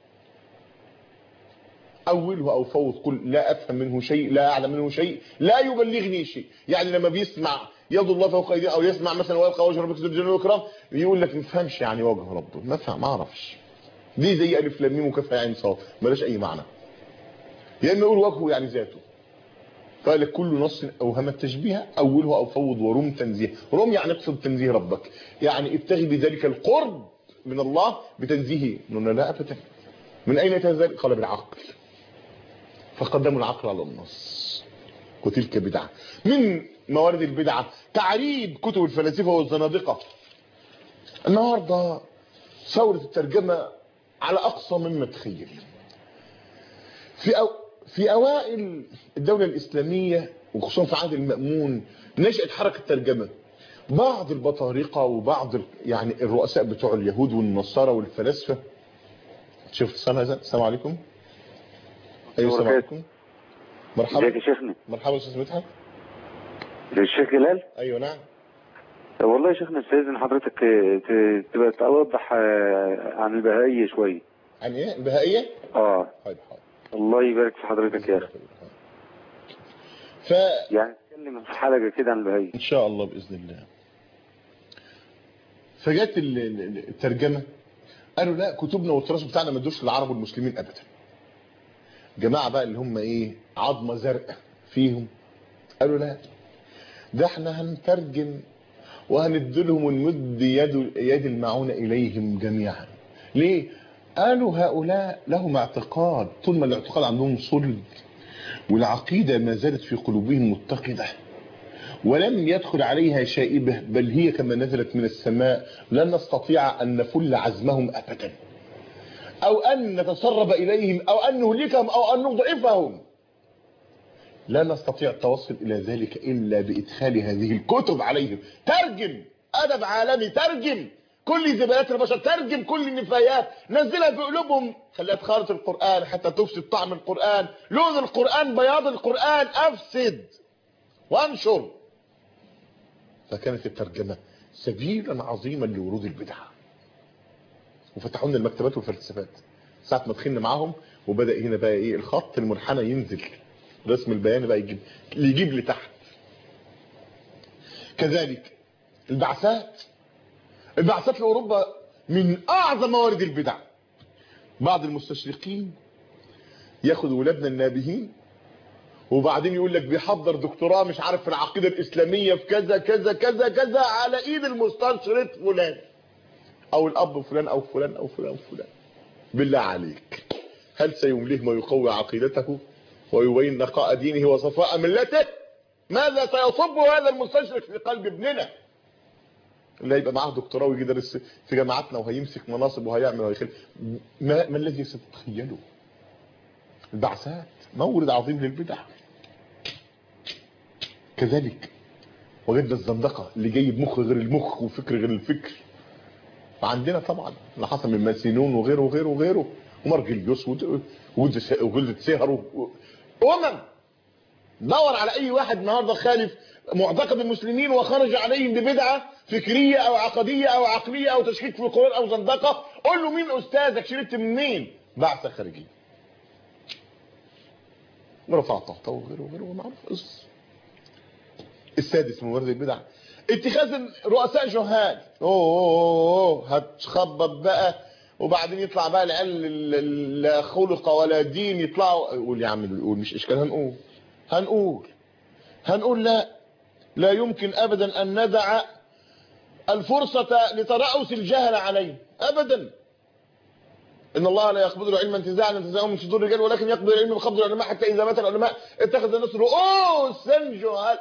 اوله او فوض قل لا افهم منه شيء لا اعلم منه شيء لا يبلغني شيء. يعني لما بيسمع يد الله فوق ايديه او يسمع مثلا ويلقى وجه ربك ذو الجلال والاكرام يقول لك ما فهمش يعني وجه ربه، ما فهم ما اعرفش. دي زي الف لام ميم وكاف عين صاد مالهاش اي معنى. يا اما يقول وجهه يعني ذاته. قال لك كل نص اوهم التشبيه اوله او فوض ورم تنزيه. رم يعني اقصد تنزيه ربك، يعني ابتغي بذلك القرب من الله بتنزيهه. قلنا لا ابدا. من اين اتى ذلك؟ قال بالعقل، فقدموا العقل على النص، وتلك بدعه. من موارد البدعه تعريب كتب الفلاسفه والزنادقه. النهارده ثوره الترجمه على اقصى مما تخيل. في أو في اوائل الدوله الاسلاميه وخصوصا في عهد المأمون نشأت حركه ترجمه. بعض البطارقه وبعض يعني الرؤساء بتوع اليهود والنصارى والفلاسفه. شفت السلام هذا؟ السلام عليكم. ايوه السلام عليكم. مرحبا. ازيك يا شيخنا؟ مرحبا استاذ مدحت. الشيخ جلال؟ ايوه نعم. والله يا شيخنا استاذن حضرتك تبقى توضح عن البهائيه شويه. عن ايه؟ البهائيه؟ اه طيب حاضر. الله يبارك في حضرتك يا اخي. ف يعني نتكلم في حلقه كده عن البهائيه ان شاء الله باذن الله. فجت الترجمه قالوا لا كتبنا والتراث بتاعنا ما ادوش للعرب والمسلمين ابدا. جماعه بقى اللي هم ايه عظمه زرقاء فيهم قالوا لا ده احنا هنترجم وهندلهم ونمد يد يد المعونه اليهم جميعا. ليه؟ قالوا هؤلاء لهم اعتقاد، طول ما الاعتقاد عندهم صلب والعقيده ما زالت في قلوبهم متقده ولم يدخل عليها شائبة بل هي كما نزلت من السماء، لن نستطيع أن نفل عزمهم أبدا، أو أن نتسرب إليهم، أو أن نهلكهم، أو أن نضعفهم. لا نستطيع التوصل إلى ذلك إلا بإدخال هذه الكتب عليهم. ترجم أدب عالمي، ترجم كل زبالات البشر، ترجم كل النفايات، نزلها في قلوبهم، خليها تخالط القرآن حتى تفسد طعم القرآن، لون القرآن، بياض القرآن، أفسد وانشر. فكانت الترجمة سبيلا عظيما لورود البدعة. وفتحوا لنا المكتبات والفلسفات ساعة ما دخلنا معاهم، وبدأ هنا بقى ايه الخط المنحنى ينزل، رسم البيان بقى يجيب يجيب لتحت. كذلك البعثات، البعثات لأوروبا من أعظم موارد البدع. بعض المستشرقين ياخد ولادنا النابهين وبعدين يقول لك بيحضر دكتوراه مش عارف في العقيدة الإسلامية في كذا كذا كذا كذا على ايد المستشرق فلان او الاب فلان او فلان او فلان فلان. بالله عليك، هل سيمليه ما يقوي عقيدته ويبين نقاء دينه وصفاء ملته؟ ماذا سيصب هذا المستشرق في قلب ابننا اللي هيبقى معاه دكتوراه ويجي يدرس في جامعاتنا وهيمسك مناصب وهيعمل وهيخل؟ ما, ما الذي ستتخيله؟ البعثات مورد عظيم للبدع. كذلك وجدنا الزندقه اللي جاي بمخ غير المخ وفكر غير الفكر. وعندنا طبعا اللي حصل من ماسينون وغيره وغيره وغيره ومرجليوس وجلدة سهر وامم. دور على اي واحد النهارده خالف معتقد المسلمين وخرج عليهم ببدعه فكريه او عقديه او عقليه او تشكيك في القران او زندقه، قول له مين استاذك؟ شريت منين؟ بعثه خارجيه. رفع طهطا وغيره وغيره ومعروف قصص. السادس من موارد البدع اتخاذ رؤساء جهال. اوه اوه هتخبط بقى، وبعدين يطلع بقى العيال لا خلق ولا دين يطلعوا. يقول يا عم يقول مش اشكال، هنقول هنقول هنقول لا لا يمكن ابدا ان ندع الفرصة لترأس الجهل عليه ابدا. ان الله لا يقبض العلم انتزاعا انتزاعا من صدور الرجال، ولكن يقبض العلم بقبض العلماء حتى اذا مات العلماء اتخذ الناس رؤوسا جهال.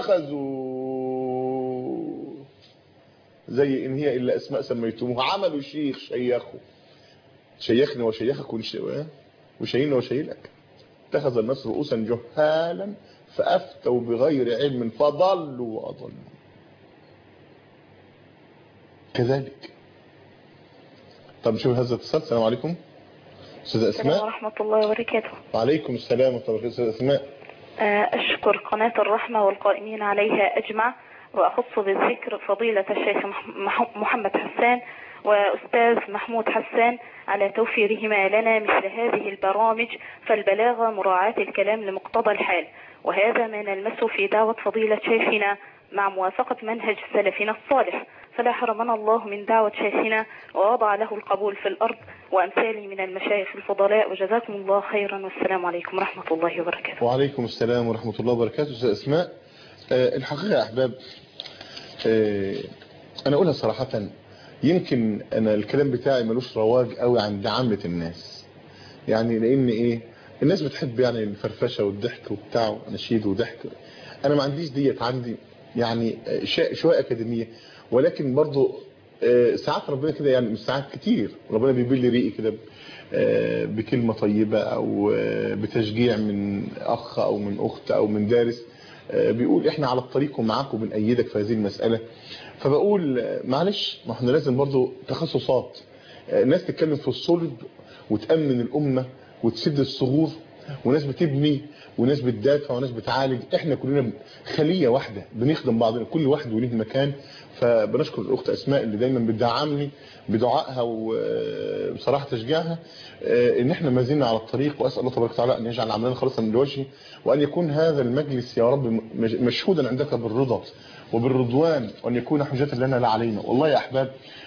اتخذوا زي ان هي الا اسماء سميتموها. عملوا شيخ شيخه، شيخنا وشيخك وشيلنا وشيلك. اتخذ الناس رؤوسا جهالا فافتوا بغير علم فضلوا واضلوا. كذلك طب شوف هذا الاتصال. السلام عليكم استاذه اسماء. السلام ورحمه الله وبركاته. وعليكم السلام ورحمه الله وبركاته. استاذه اسماء، اشكر قناه الرحمه والقائمين عليها اجمع، واخص بالذكر فضيله الشيخ محمد حسان واستاذ محمود حسان على توفيرهما لنا مثل هذه البرامج، فالبلاغه مراعاه الكلام لمقتضى الحال، وهذا ما نلمسه في دعوه فضيله شيخنا مع موافقه منهج سلفنا الصالح. فلا حرمنا الله من دعوة شيخنا ووضع له القبول في الأرض وأمثالي من المشايخ الفضلاء، وجزاكم الله خيرا، والسلام عليكم ورحمة الله وبركاته. وعليكم السلام ورحمة الله وبركاته. أستاذ أسماء، أه الحقيقة يا أحباب أه أنا أقولها صراحة، يمكن أنا الكلام بتاعي ملوش رواج قوي عند عامة الناس، يعني لأن إيه الناس بتحب يعني الفرفشة والضحك وبتاع نشيد وضحك. أنا ما عنديش ديت، عندي يعني شوية أكاديمية، ولكن برضو ساعات ربنا كده يعني مش ساعات كتير ربنا بيبل ريقي كده بكلمة طيبة او بتشجيع من اخ او من اخت او من دارس بيقول احنا على الطريق ومعاكم بنأيدك في هذه المسألة. فبقول معلش، ما احنا لازم برضو تخصصات، ناس تتكلم في الصلب وتأمن الأمة وتسد الثغور، وناس بتبني وناس بتدافع وناس بتعالج. احنا كلنا خلية واحدة بنخدم بعضنا، كل واحد وليه مكان. فبنشكر الاخت اسماء اللي دايما بتدعمني بدعائها وبصراحه تشجيعها ان احنا ما زلنا على الطريق. واسال الله تبارك وتعالى ان يجعل عملنا خالصا من وجهه، وان يكون هذا المجلس يا رب مشهودا عندك بالرضا وبالرضوان، وان يكون حجة لنا لا علينا. والله يا احباب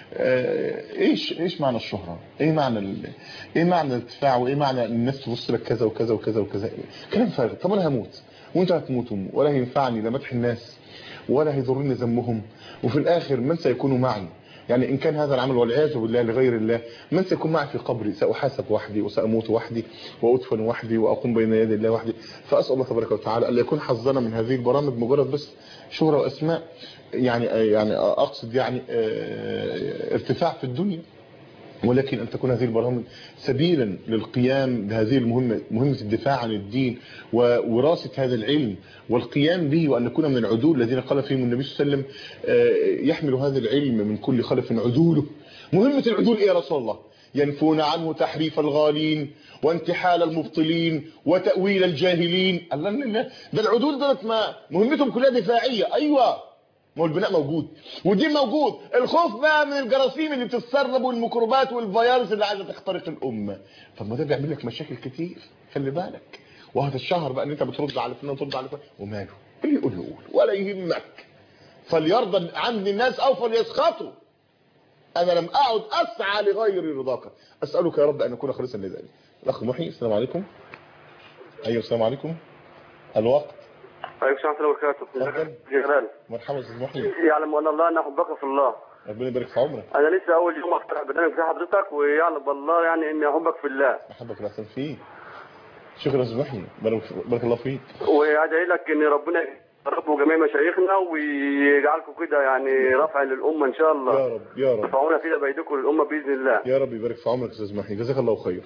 ايش ايش معنى الشهرة؟ ايه معنى ال... ايه معنى الارتفاع؟ وايه معنى الناس تبص لك كذا وكذا وكذا وكذا؟ كلام فارغ. طب انا هموت وانتوا هتموتوا، ولا ينفعني لا مدح الناس ولا هيضرني ذمهم، وفي الاخر من سيكون معي يعني إن كان هذا العمل والعياذ بالله لغير الله، من سيكون معي في قبري؟ سأحاسب وحدي وسأموت وحدي وأدفن وحدي وأقوم بين يدي الله وحدي. فأسأل الله تبارك وتعالى ألا يكون حظنا من هذه البرامج مجرد بس شهرة وأسماء، يعني يعني أقصد يعني ارتفاع في الدنيا، ولكن أن تكون هذه البرامج سبيلا للقيام بهذه المهمة، مهمة الدفاع عن الدين ووراثة هذا العلم والقيام به، وأن نكون من العدول الذين قال فيهم النبي صلى الله عليه وسلم يحمل هذا العلم من كل خلف عدوله. مهمة العدول إيه يا رسول الله؟ ينفون عنه تحريف الغالين وانتحال المبطلين وتأويل الجاهلين. الله الله، ده العدول دولت ما مهمتهم كلها دفاعية. أيوة، ما هو البناء موجود والدين موجود، الخوف بقى من الجراثيم اللي بتتسرب والميكروبات والفيروس اللي عايزه تخترق الامه. طب ما ده بيعمل لك مشاكل كتير، خلي بالك. وهذا الشهر بقى ان انت بترد على فلان وترد على فلان وماله، اللي يقول له قول ولا يهمك، فليرضى عني الناس او فليسخطوا، انا لم اعد اسعى لغير رضاك، اسالك يا رب ان اكون خالصا لذلك. الاخ محي، السلام عليكم. ايوه السلام عليكم. الوقت. عليكم السلام ورحمة الله وبركاته. جلال. مرحبا استاذ محي. يعلم ان الله ان احبك في الله. ربنا يبارك في عمرك. انا لسه اول يوم افتح برنامج في حضرتك، ويعلم الله يعني اني احبك في الله. احبك الاحسن فيه. شكرا يا استاذ محي، بارك الله فيك. وادعي لك ان ربنا يربوا جميع مشايخنا ويجعلكم كده يعني رفع للامه ان شاء الله. يا رب يا رب. رفعونا كده بايديكم للامه باذن الله. يا رب يبارك في عمرك يا استاذ محي، جزاك الله خير.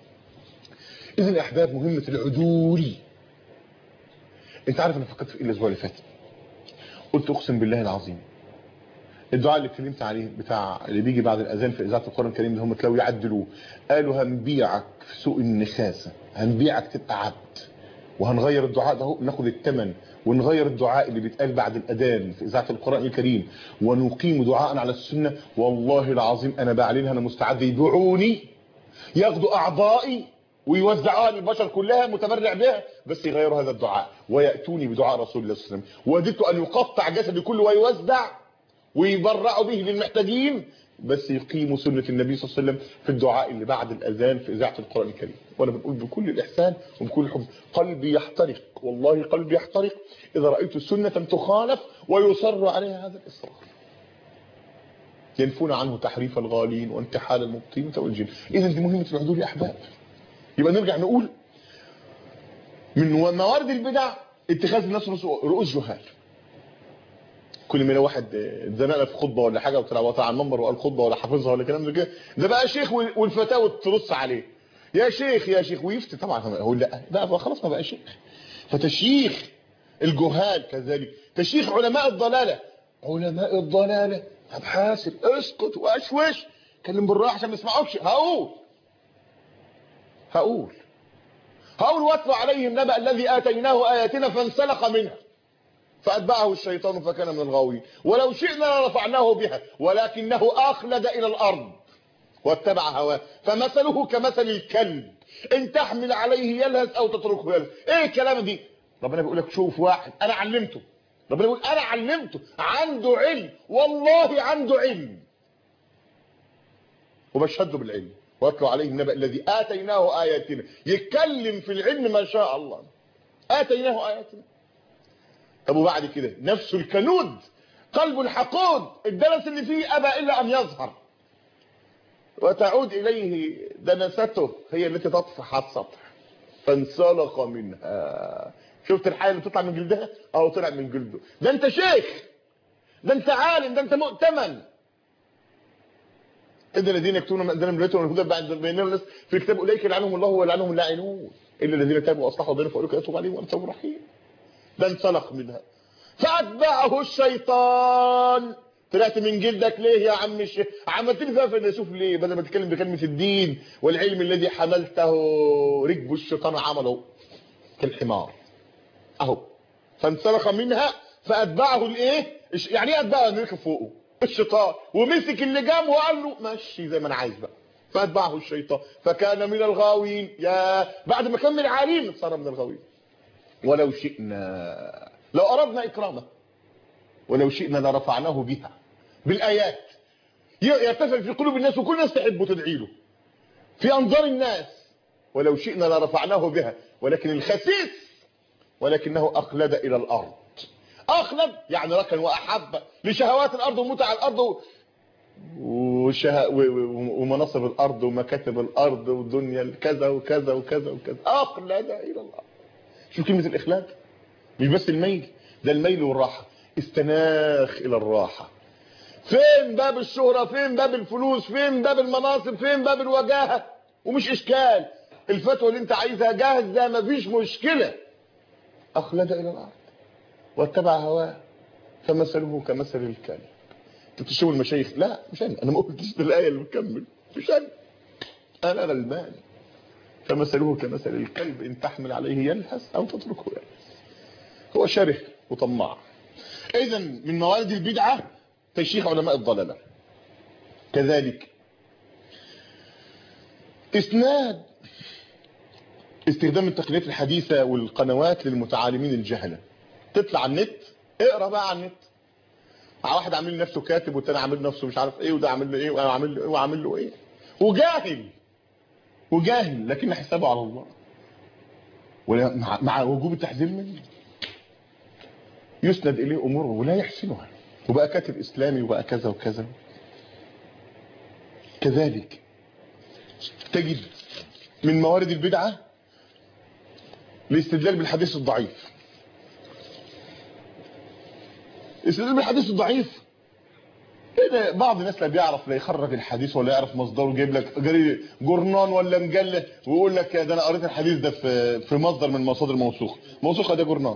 اذا يا احباب مهمه العدول. انت عارف انا فكرت في ايه الاسبوع اللي فات؟ قلت اقسم بالله العظيم الدعاء اللي اتكلمت عليه بتاع اللي بيجي بعد الاذان في اذاعه القران الكريم ده هم تلاقوا يعدلوه، قالوا هنبيعك في سوق النخاسه، هنبيعك تبقى عبد، وهنغير الدعاء ده ناخد الثمن ونغير الدعاء اللي بيتقال بعد الاذان في اذاعه القران الكريم ونقيم دعاء على السنه. والله العظيم انا بعلنها، انا مستعد يبيعوني ياخدوا اعضائي ويوزعوها للبشر كلها متبرع بها، بس يغيروا هذا الدعاء وياتوني بدعاء رسول الله صلى الله عليه وسلم. وددت ان يقطع جسدي كله ويوزع ويبرعوا به للمحتاجين، بس يقيموا سنه النبي صلى الله عليه وسلم في الدعاء اللي بعد الاذان في اذاعه القران الكريم. وانا بنقول بكل الاحسان وبكل الحب، قلبي يحترق، والله قلبي يحترق اذا رايت سنه تخالف ويصر عليها هذا الاصرار. ينفون عنه تحريف الغالين وانتحال المبطلين وتوجيه. اذا دي مهمه العدول يا احباب. يبقى نرجع نقول من موارد البدع اتخاذ الناس رؤوس جهال. كل ما لو واحد اتزنق في خطبه ولا حاجه وطلع وطلع على المنبر وقال خطبه ولا حافظها ولا كلام زي كده، ده بقى شيخ والفتاوى ترص عليه، يا شيخ يا شيخ ويفتي. طبعا هو لا بقى خلاص ما بقى شيخ. فتشيخ الجهال كذلك، تشيخ علماء الضلاله. علماء الضلاله طب حاسب، اسكت واشوش، كلم بالراحه عشان ما يسمعوكش. هقول هقول هقول واتلو عليهم نبأ الذي آتيناه آياتنا فانسلخ منها فأتبعه الشيطان فكان من الغاوين ولو شئنا لرفعناه بها ولكنه أخلد إلى الأرض واتبع هواه فمثله كمثل الكلب إن تحمل عليه يلهث أو تتركه يلهث. إيه الكلام دي؟ ربنا بيقول لك شوف واحد أنا علمته، ربنا بيقول أنا علمته، عنده علم، والله عنده علم وبشهده بالعلم. واتلو عليه النبأ الذي آتيناه آياتنا، يتكلم في العلم ما شاء الله، آتيناه آياتنا. طب وبعد كده نفس الكنود قلب الحقود الدنس اللي فيه أبى إلا أن يظهر وتعود إليه دنسته هي التي تطفح على السطح فانسلق منها. شفت الحية اللي بتطلع من جلدها؟ أو طلع من جلده. ده أنت شيخ، ده أنت عالم، ده أنت مؤتمن. إذا الذين يكتبون ما أنزلنا من البيت والهدى بعد بيننا الناس في الكتاب أولئك يلعنهم الله ويلعنهم اللاعنون إلا الذين تابوا وأصلحوا بينهم فأولئك يتوب عليهم وأنت الرحيم. ده انسلخ منها فأتبعه الشيطان. طلعت من جلدك ليه يا عم الشيخ؟ عملت لي فيها فيلسوف ليه بدل ما تتكلم بكلمة الدين والعلم الذي حملته؟ ركب الشيطان عمله كالحمار اهو. فانسلخ منها فأتبعه الايه؟ يعني ايه أتبعه؟ نركب فوقه الشيطان ومسك اللي جنبه وقال له ماشي زي ما انا عايز بقى. فأتبعه الشيطان فكان من الغاوين. يا بعد ما كان من العالمين صار من الغاوين. ولو شئنا لو أردنا إكرامه ولو شئنا لرفعناه بها بالآيات يرتفع في قلوب الناس وكل الناس تحبه تدعي له في أنظار الناس. ولو شئنا لرفعناه بها ولكن الخسيس ولكنه أخلد إلى الأرض. أخلد يعني ركن وأحب لشهوات الأرض ومتع الأرض وشه... ومناصب الارض ومكاتب الارض ودنيا كذا وكذا وكذا وكذا، اخلد الى الله. شو كلمه الاخلاد؟ مش بس الميل، ده الميل والراحه، استناخ الى الراحه. فين باب الشهره؟ فين باب الفلوس؟ فين باب المناصب؟ فين باب الوجاهه؟ ومش اشكال، الفتوى اللي انت عايزها جاهزه مفيش مشكله. اخلد الى الارض واتبع هواه فمثله كمثل الكلب. انت بتشتموا المشايخ؟ لا مش انا، انا ما قلتش الايه اللي بكمل، مش انا، انا غلبان. فمثله كمثل الكلب ان تحمل عليه يلهث او تتركه يلهث. هو شره وطماع. اذا من موارد البدعه تشييخ علماء الضلاله. كذلك اسناد استخدام التقنيات الحديثه والقنوات للمتعالمين الجهله. تطلع على النت، اقرا بقى على النت، واحد عامل نفسه كاتب والتاني عامل نفسه مش عارف ايه، وده عامل له ايه وعامل له ايه وعامل له ايه، وجاهل وجاهل لكن حسابه على الله، ومع مع وجوب التحذير منه يسند اليه اموره ولا يحسنها، وبقى كاتب اسلامي وبقى كذا وكذا. كذلك تجد من موارد البدعه الاستدلال بالحديث الضعيف. الاستدلال بالحديث الضعيف إيه؟ بعض الناس لا بيعرف لا يخرج الحديث ولا يعرف مصدره، جايب لك جورنان ولا مجله ويقول لك ده انا قريت الحديث ده في في مصدر من مصادر موثوقه، موثوقه ده جورنان.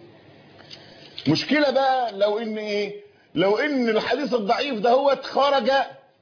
مشكله بقى لو ان ايه، لو ان الحديث الضعيف ده هو خرج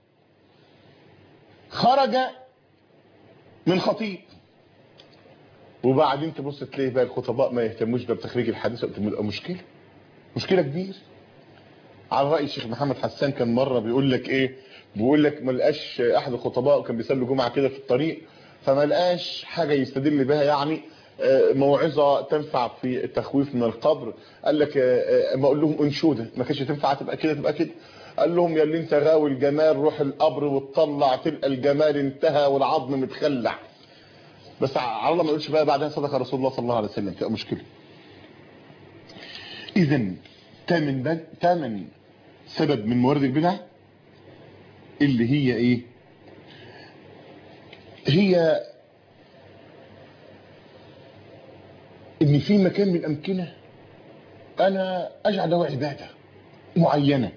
خرج من خطيب، وبعدين تبص تلاقي بقى الخطباء ما يهتموش بتخريج الحديث، تبقى مشكله مشكله كبيره. على راي الشيخ محمد حسان كان مره بيقول لك ايه، بيقول لك ما لقاش احد الخطباء كان بيصلي جمعه كده في الطريق، فما لقاش حاجه يستدل بها يعني موعظه تنفع في التخويف من القبر. قال لك ما اقول لهم انشوده، ما كانش تنفع تبقى كده تبقى كده. قال لهم يا اللي انت غاوي الجمال روح القبر وتطلع تلقى الجمال انتهى والعظم متخلع. بس على الله ما يقولش بقى بعدها صدق رسول الله صلى الله عليه وسلم، تبقى مشكله. اذا ثامن ثامن سبب من موارد البدع اللي هي ايه، هي ان في مكان من الامكنه انا اجعل له عباده معينه،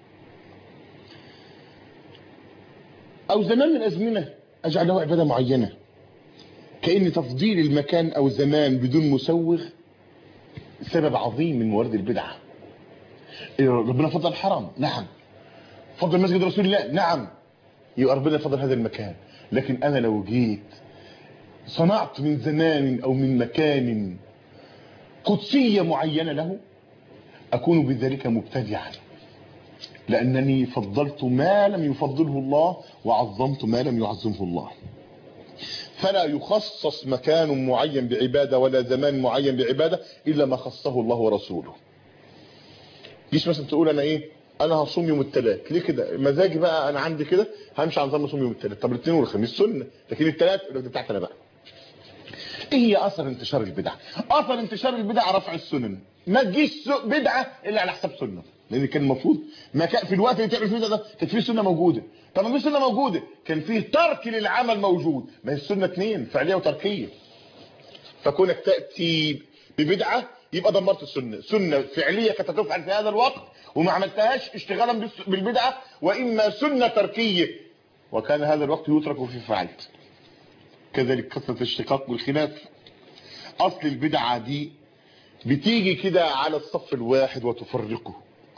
او زمان من الازمنه اجعل له عباده معينه، كأن تفضيل المكان او الزمان بدون مسوغ سبب عظيم من موارد البدعه. ربنا فضل الحرم، نعم. فضل مسجد رسول الله، نعم. يبقى ربنا فضل هذا المكان. لكن انا لو جيت صنعت من زمان او من مكان قدسيه معينه له اكون بذلك مبتدعا، لانني فضلت ما لم يفضله الله وعظمت ما لم يعظمه الله. فلا يخصص مكان معين بعباده ولا زمان معين بعباده الا ما خصه الله ورسوله. جيش مثلا تقول انا ايه، انا هصوم يوم الثلاث، ليه كده؟ مزاجي بقى انا عندي كده همشي على نظام اصوم يوم الثلاث. طب الاثنين والخميس سنه، لكن الثلاث ده بتاعتي انا بقى. ايه هي اثر انتشار البدع؟ اثر انتشار البدع رفع السنن. ما تجيش بدعه الا على حساب سنه، لان كان المفروض ما كان في الوقت اللي تعمل فيه ده كانت فيه سنه موجوده. طب ما فيش سنه موجوده كان فيه ترك للعمل موجود. ما هي السنه اثنين، فعليه وتركيه. فكونك تاتي ببدعه يبقى دمرت السنه. سنه فعليه كانت تفعل في هذا الوقت وما عملتهاش اشتغالا بالبدعه، واما سنه تركيه وكان هذا الوقت يترك في فعلت. كذلك كثره الاشتقاق والخلاف. اصل البدعه دي بتيجي كده على الصف الواحد وتفرقه.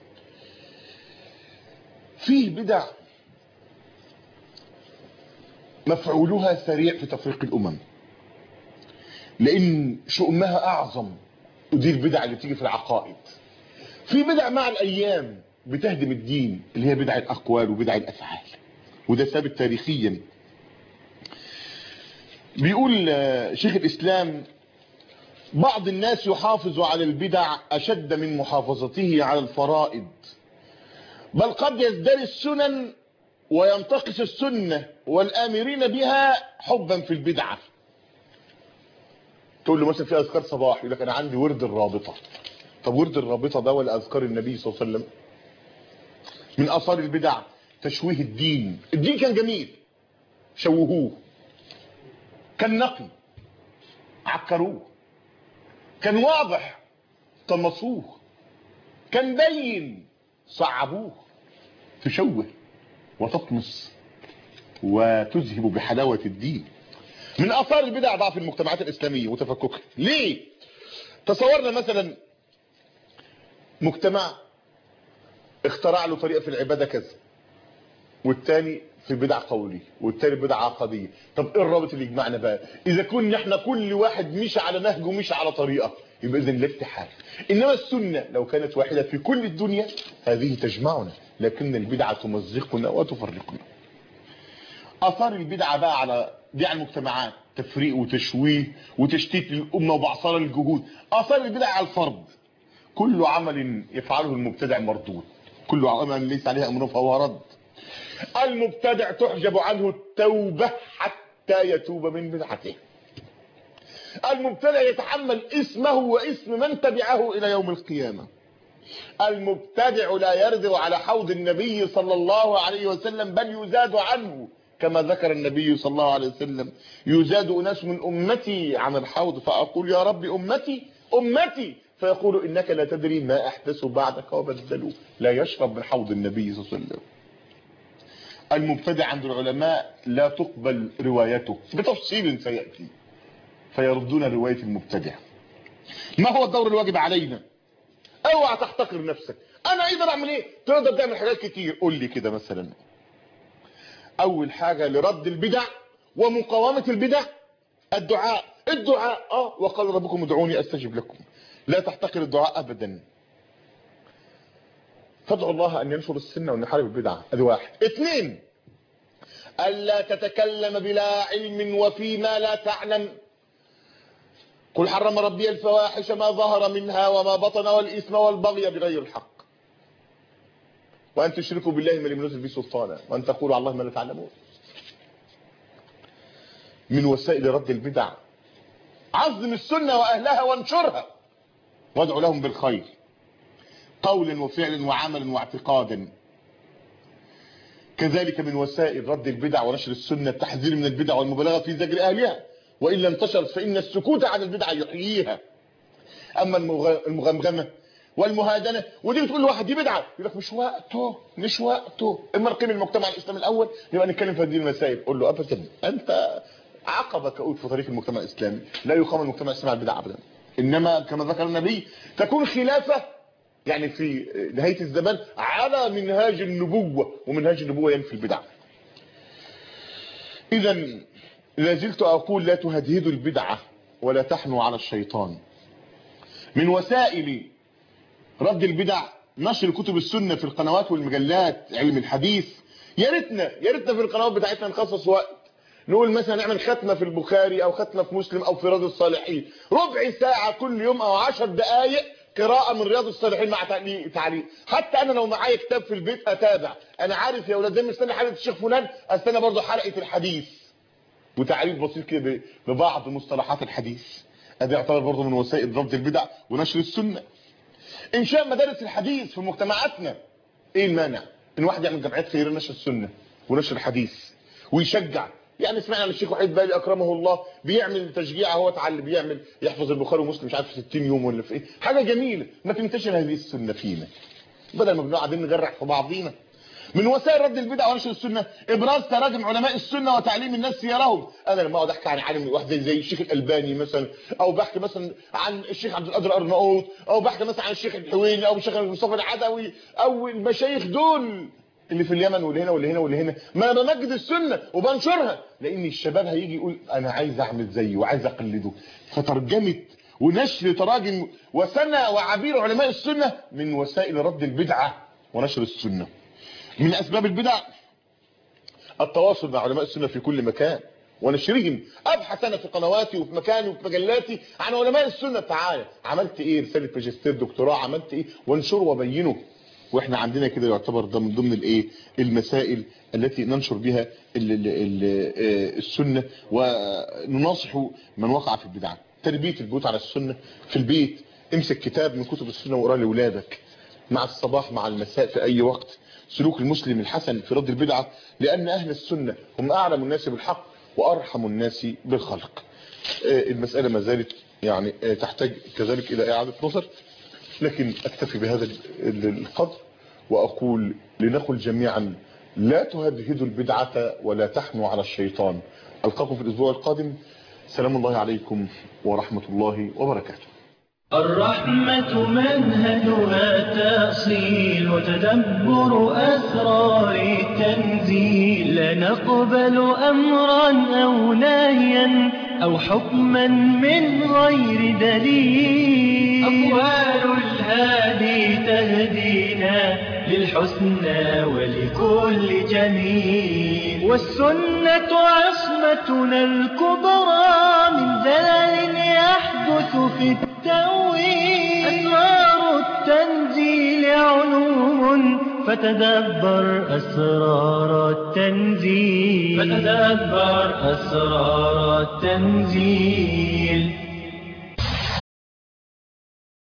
فيه بدع مفعولها سريع في تفريق الامم لان شؤمها اعظم، ودي البدع اللي بتيجي في العقائد. في بدع مع الايام بتهدم الدين اللي هي بدع الاقوال وبدع الافعال، وده ثابت تاريخيا. بيقول شيخ الاسلام بعض الناس يحافظ على البدع اشد من محافظته على الفرائض، بل قد يزدري السنن وينتقص السنه والامرين بها حبا في البدعه. تقول له مثلا في اذكار صباح، يقول لك انا عندي ورد الرابطه. طب ورد الرابطه ده ولا اذكار النبي صلى الله عليه وسلم؟ من اثار البدع تشويه الدين. الدين كان جميل شوهوه، كان نقي عكروه، كان واضح طمسوه، كان بين صعبوه. تشوه وتطمس وتذهب بحلاوة الدين. من اثار البدع ضعف المجتمعات الاسلامية وتفككها. ليه؟ تصورنا مثلا مجتمع اخترع له طريقة في العبادة كذا، والتاني في بدع قولية، والتاني بدع عقدية. طب ايه الرابط اللي يجمعنا بقى؟ اذا كنا احنا كل واحد مشي على نهج ومشي على طريقة، يبقى اذن لا اتحاد. انما السنة لو كانت واحدة في كل الدنيا هذه تجمعنا، لكن البدعة تمزقنا وتفرقنا. اثار البدعة بقى على دي على المجتمعات تفريق وتشويه وتشتيت للامة وبعصار الجهود. اثار البدع على الفرد، كل عمل يفعله المبتدع مردود، كل عمل ليس عليه امر فهو رد. المبتدع تحجب عنه التوبة حتى يتوب من بدعته. المبتدع يتحمل اسمه واسم من تبعه الى يوم القيامة. المبتدع لا يرد على حوض النبي صلى الله عليه وسلم، بل يزاد عنه، كما ذكر النبي صلى الله عليه وسلم: يزاد اناس من امتي عن الحوض فاقول يا رب امتي امتي، فيقول انك لا تدري ما احدثوا بعدك وبدلوا. لا يشرب من حوض النبي صلى الله عليه وسلم. المبتدع عند العلماء لا تقبل روايته بتفصيل سيأتي، فيردون رواية المبتدع. ما هو الدور الواجب علينا؟ اوعى تحتقر نفسك. انا اقدر اعمل ايه؟ تقدر تعمل حاجات كتير. قول لي كده مثلا. اول حاجة لرد البدع ومقاومة البدع الدعاء. الدعاء اه وقال ربكم ادعوني استجب لكم. لا تحتقر الدعاء ابدا. فادعوا الله ان ينشر السنة وان يحارب البدعة. ادي واحد. اثنين، الا تتكلم بلا علم وفيما لا تعلم. قل حرم ربي الفواحش ما ظهر منها وما بطن والاثم والبغي بغير الحق وان تشركوا بالله ما لم ينزل به سلطانا وان تقولوا على الله ما لا تعلمون. من وسائل رد البدع عظم السنة واهلها وانشرها وادعوا لهم بالخير قولا وفعلا وعملا واعتقادا. كذلك من وسائل رد البدع ونشر السنة التحذير من البدع والمبالغة في زجر اهلها، وإلا انتشرت فإن السكوت عن البدعة يحييها. أما المغمغمة والمهادنة، ودي بتقول لواحد دي بدعة، يقول لك مش وقته مش وقته. اما نقيم المجتمع الإسلامي الأول يبقى نتكلم في هذه المسائل. قول له أبدا، أنت عقبة كؤوت في طريق المجتمع الإسلامي. لا يقام المجتمع الإسلامي على البدعة أبدا، إنما كما ذكر النبي تكون خلافة يعني في نهاية الزمان على منهاج النبوة، ومنهاج النبوة ينفي البدع. إذا لازلت أقول لا تهدهدوا البدعة ولا تحنوا على الشيطان. من وسائل رد البدع نشر كتب السنة في القنوات والمجلات، علم الحديث. يا ريتنا يا ريتنا في القنوات بتاعتنا نخصص وقت نقول مثلا نعمل ختمة في البخاري أو ختمة في مسلم أو في رياض الصالحين، ربع ساعة كل يوم أو عشر دقائق قراءة من رياض الصالحين مع تعليق تعليق. حتى أنا لو معايا كتاب في البيت أتابع. أنا عارف يا أولاد زي ما استنى حلقة الشيخ فلان أستنى برضه حلقة الحديث وتعريف بسيط كده ببعض مصطلحات الحديث. ادي يعتبر برضه من وسائل رد البدع ونشر السنة. انشاء مدارس الحديث في مجتمعاتنا. ايه المانع ان واحد يعمل جمعيات خيريه نشر السنة ونشر الحديث ويشجع؟ يعني سمعنا عن الشيخ وحيد بالي اكرمه الله بيعمل تشجيع، هو اتعلم بيعمل يحفظ البخاري ومسلم مش عارف في ستين يوم ولا في ايه. حاجه جميله، ما تنتشر هذه السنة فينا بدل ما بنقعد قاعدين نجرح في بعضينا. من وسائل رد البدع ونشر السنة ابراز تراجم علماء السنة وتعليم الناس سيرهم. انا لما اقعد احكي عن عالم واحد زي, زي الشيخ الالباني مثلا، او بحكي مثلا عن الشيخ عبد القادر ارناؤوط، او بحكي مثلا عن الشيخ الحويني او الشيخ مصطفى العدوي او المشايخ دول اللي في اليمن واللي هنا واللي هنا واللي هنا، ما انا بمجد السنة وبنشرها، لان الشباب هيجي يقول انا عايز اعمل زيه وعايز اقلده. فترجمت ونشر تراجم وسنة وعبير علماء السنة من وسائل رد البدعة ونشر السنة. من اسباب البدع التواصل مع علماء السنة في كل مكان ونشرهم. ابحث انا في قنواتي وفي مكاني وفي مجلاتي عن علماء السنة، تعالى عملت ايه، رسالة ماجستير دكتوراه عملت ايه، وانشره وبينه. واحنا عندنا كده يعتبر ده من ضمن الايه المسائل التي ننشر بها ال ال ال السنة ونناصح من وقع في البدع. تربية البيوت على السنة. في البيت امسك كتاب من كتب السنة وقراه لاولادك مع الصباح مع المساء في اي وقت. سلوك المسلم الحسن في رد البدعة، لأن أهل السنة هم أعلم الناس بالحق وأرحم الناس بالخلق. المسألة ما زالت يعني تحتاج كذلك إلى إعادة نظر، لكن أكتفي بهذا القدر وأقول لنقل جميعا لا تهدهدوا البدعة ولا تحنوا على الشيطان. ألقاكم في الأسبوع القادم. سلام الله عليكم ورحمة الله وبركاته. الرحمة منهجها تأصيل وتدبر أسرار التنزيل، لا نقبل أمرا أو نهيا أو حكما من غير دليل. أقوال الهادي تهدينا للحسنى ولكل جميل، والسنة عصمتنا الكبرى من زلل يحدث في التأويل. أسرار التنزيل علوم فتدبر أسرار التنزيل، فتدبر أسرار التنزيل.